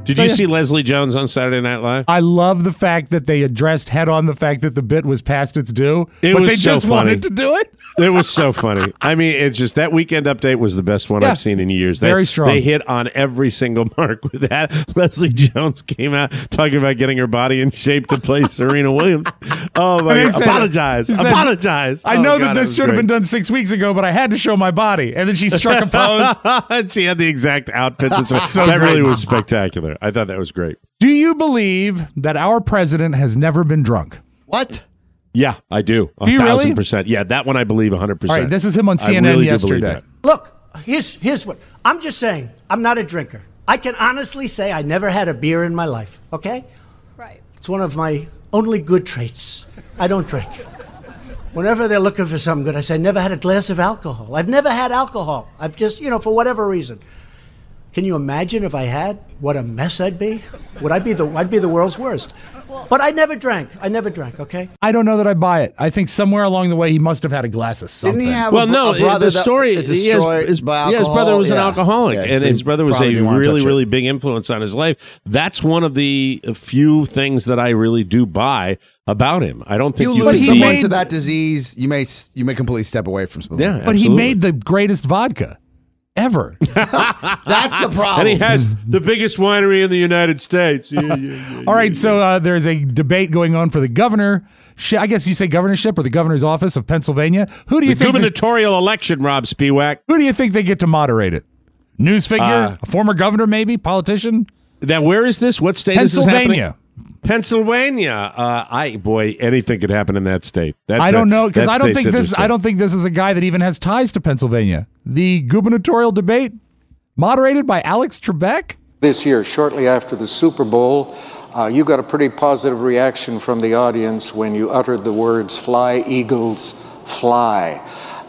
Did you see Leslie Jones on Saturday Night Live? I love the fact that they addressed head on the fact that the bit was past its due, It but was they so just funny. wanted to do it. It was so funny. I mean, it's just that Weekend Update was the best one Yeah. I've seen in years. They, Very strong. They hit on every single mark with that. Leslie Jones came out talking about getting her body in shape to play Serena Williams. Oh my And he God! said- Apologize! he said, Apologize! I Oh, know God, that it this was should have great. been done six weeks ago, but I had to show my body. And then she struck a pose. And she had the exact outfit. That's So that really great. was spectacular. I thought that was great. Do you believe that our president has never been drunk? What? Yeah, I do. A Do you thousand really? percent. Yeah, that one I believe a hundred All percent. right, this is him on I C N N really do believe yesterday. that. Look, here's here's what I'm just saying. I'm not a drinker. I can honestly say I never had a beer in my life. Okay? Right. It's one of my only good traits. I don't drink. Whenever they're looking for something good, I say never had a glass of alcohol. I've never had alcohol. I've just, you know, for whatever reason. Can you imagine if I had? What a mess I'd be. Would I be the? I'd be the world's worst. But I never drank. I never drank. Okay. I don't know that I buy it. I think somewhere along the way he must have had a glass of something. Didn't he have Well, a, br- no, a brother the that story. is He has, destroyed his, by yeah, his brother alcohol? was an Yeah. alcoholic, Yeah, and so his he brother was a probably didn't wanna really, touch it. really big influence on his life. That's one of the few things that I really do buy about him. I don't think You you, lose can someone be- to that disease, you may s- you may completely step away from something. Yeah, like that. But he absolutely. made the greatest vodka ever. That's the problem. and he has the biggest winery in the United States. Yeah, yeah, yeah, All right, so uh, there's a debate going on for the governor. I guess you say governorship or the governor's office of Pennsylvania. Who do you the think? They, gubernatorial election, Rob Spiewak. who do you think they get to moderate it? News figure, Uh, a former governor, maybe politician. Now, where is this? What state is this happening? Pennsylvania. Pennsylvania. Uh, I boy, anything could happen in that state. That's I don't a- know because that I don't state's think this. interesting. I don't think this is a guy that even has ties to Pennsylvania. The gubernatorial debate, moderated by Alex Trebek. This year, shortly after the Super Bowl, uh, you got a pretty positive reaction from the audience when you uttered the words, "Fly, Eagles, fly."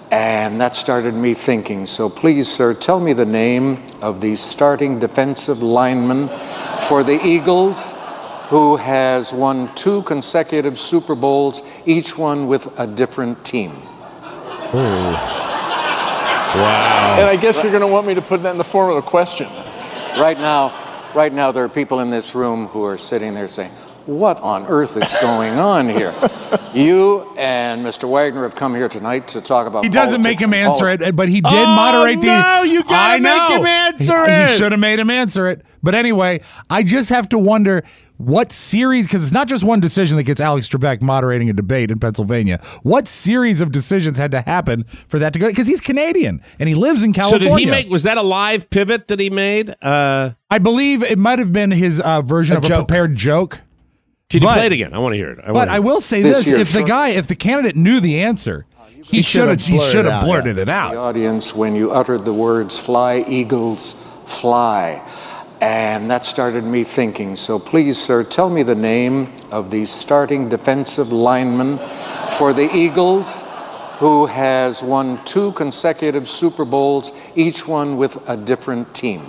And that started me thinking. So please, sir, tell me the name of the starting defensive lineman for the Eagles who has won two consecutive Super Bowls, each one with a different team. Wow. And I guess you're going to want me to put that in the form of a question. Right now, right now, there are people in this room who are sitting there saying, "What on earth is going on here?" You and Mister Wagner have come here tonight to talk about. He doesn't make politics him and answer policy. it, but he did Oh, moderate the. no, you gotta I make know. him answer He- it. You should have made him answer it. But anyway, I just have to wonder what series, because it's not just one decision that gets Alex Trebek moderating a debate in Pennsylvania. What series of decisions had to happen for that to go? Because he's Canadian and he lives in California. So did he make? Was that a live pivot that he made? Uh, I believe it might have been his uh, version A of joke. a prepared joke. Can you But- play it again? I want to hear it. I But wanna I hear it. will say This this: year, if the sure. guy, if the candidate knew the answer, he should have. should've He blurted should it have out, blurted yeah. it out. The audience when you uttered the words, "Fly, Eagles, fly." And that started me thinking. So please, sir, tell me the name of the starting defensive lineman for the Eagles who has won two consecutive Super Bowls, each one with a different team.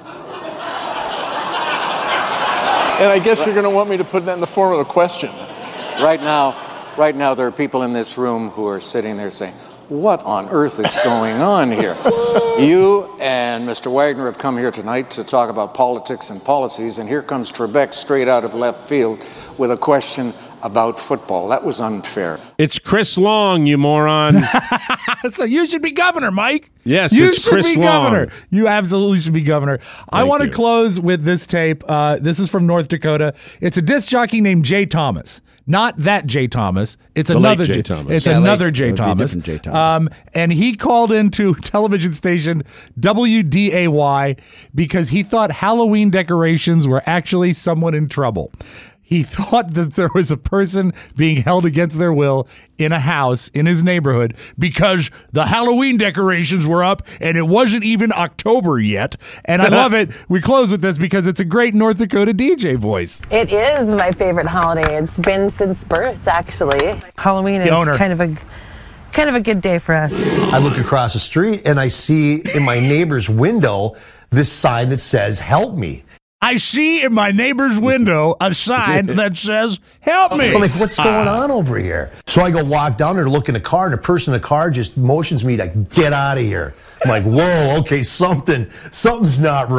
And I guess you're going to want me to put that in the form of a question. Right now, right now, there are people in this room who are sitting there saying, "What on earth is going on here?" You and Mister Wagner have come here tonight to talk about politics and policies, and here comes Trebek straight out of left field with a question about football. That was unfair. It's Chris Long, you moron. So you should be governor, Mike. Yes, you it's should Chris be Long. governor. You absolutely should be governor. I Thank want to you. close with this tape. Uh, this is from North Dakota. It's a disc jockey named Jay Thomas. Not that Jay Thomas. It's The another late Jay Jay Thomas. It's Yeah, another late. Jay It would be a Thomas. different Jay Thomas. Um, and he called into television station W D A Y because he thought Halloween decorations were actually someone in trouble. He thought that there was a person being held against their will in a house in his neighborhood because the Halloween decorations were up and it wasn't even October yet. And I love it. We close with this because it's a great North Dakota D J voice. It is my favorite holiday. It's been since birth, actually. Halloween The is owner. kind of a kind of a good day for us. I look across the street and I see in my neighbor's window this sign that says, "Help me." I see in my neighbor's window a sign that says, "Help me." I'm like, what's going on over here? So I go walk down there to look in the car, and the person in the car just motions me to get out of here. I'm like, whoa, okay, something, something's not right.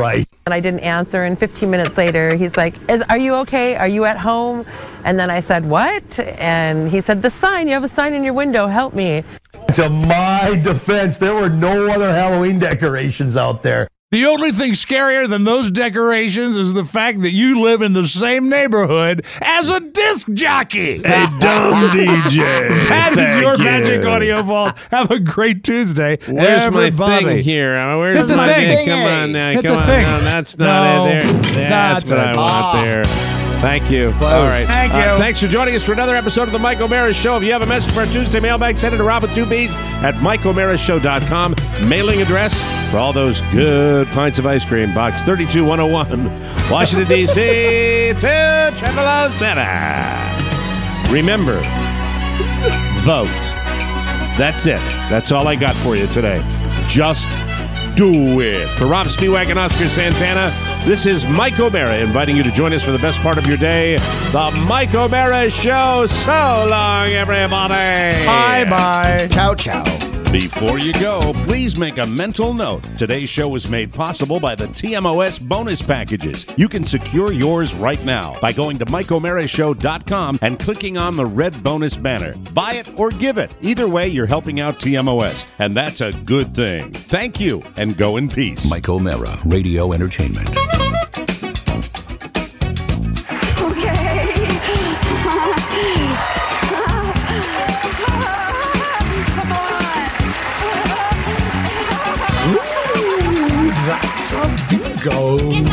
And I didn't answer, and fifteen minutes later, he's like, Is, are you okay? Are you at home? And then I said, what? And he said, the sign, you have a sign in your window, help me. To my defense, there were no other Halloween decorations out there. The only thing scarier than those decorations is the fact that you live in the same neighborhood as a disc jockey. A dumb D J. That is Thank your you. Magic Audio Vault. Have a great Tuesday. Where's everybody. my thing here? Uh, Where's Hit the my thing. Come on now. Hit Come the on. thing. No, that's not No, it there. That's that's what it. I Ah. want there. Thank you. Close. All right. Thank Uh, you. thanks for joining us for another episode of the Mike O'Mara Show. If you have a message for our Tuesday mailbag, send it to Rob with two B's at Mike O'Mara Show dot com. Mailing address for all those good pints of ice cream. Box thirty-two one oh one, Washington, D C two triple oh seven. Remember, vote. That's it. That's all I got for you today. Just do it. For Rob Spiewak and Oscar Santana, this is Mike O'Mara inviting you to join us for the best part of your day, the Mike O'Mara Show. So long, everybody. Bye-bye. Ciao, ciao. Before you go, please make a mental note. Today's show was made possible by the T M O S bonus packages. You can secure yours right now by going to Mike O'Mara Show dot com and clicking on the red bonus banner. Buy it or give it. Either way, you're helping out T M O S, and that's a good thing. Thank you, and go in peace. Mike O'Mara, Radio Entertainment. That's a bingo.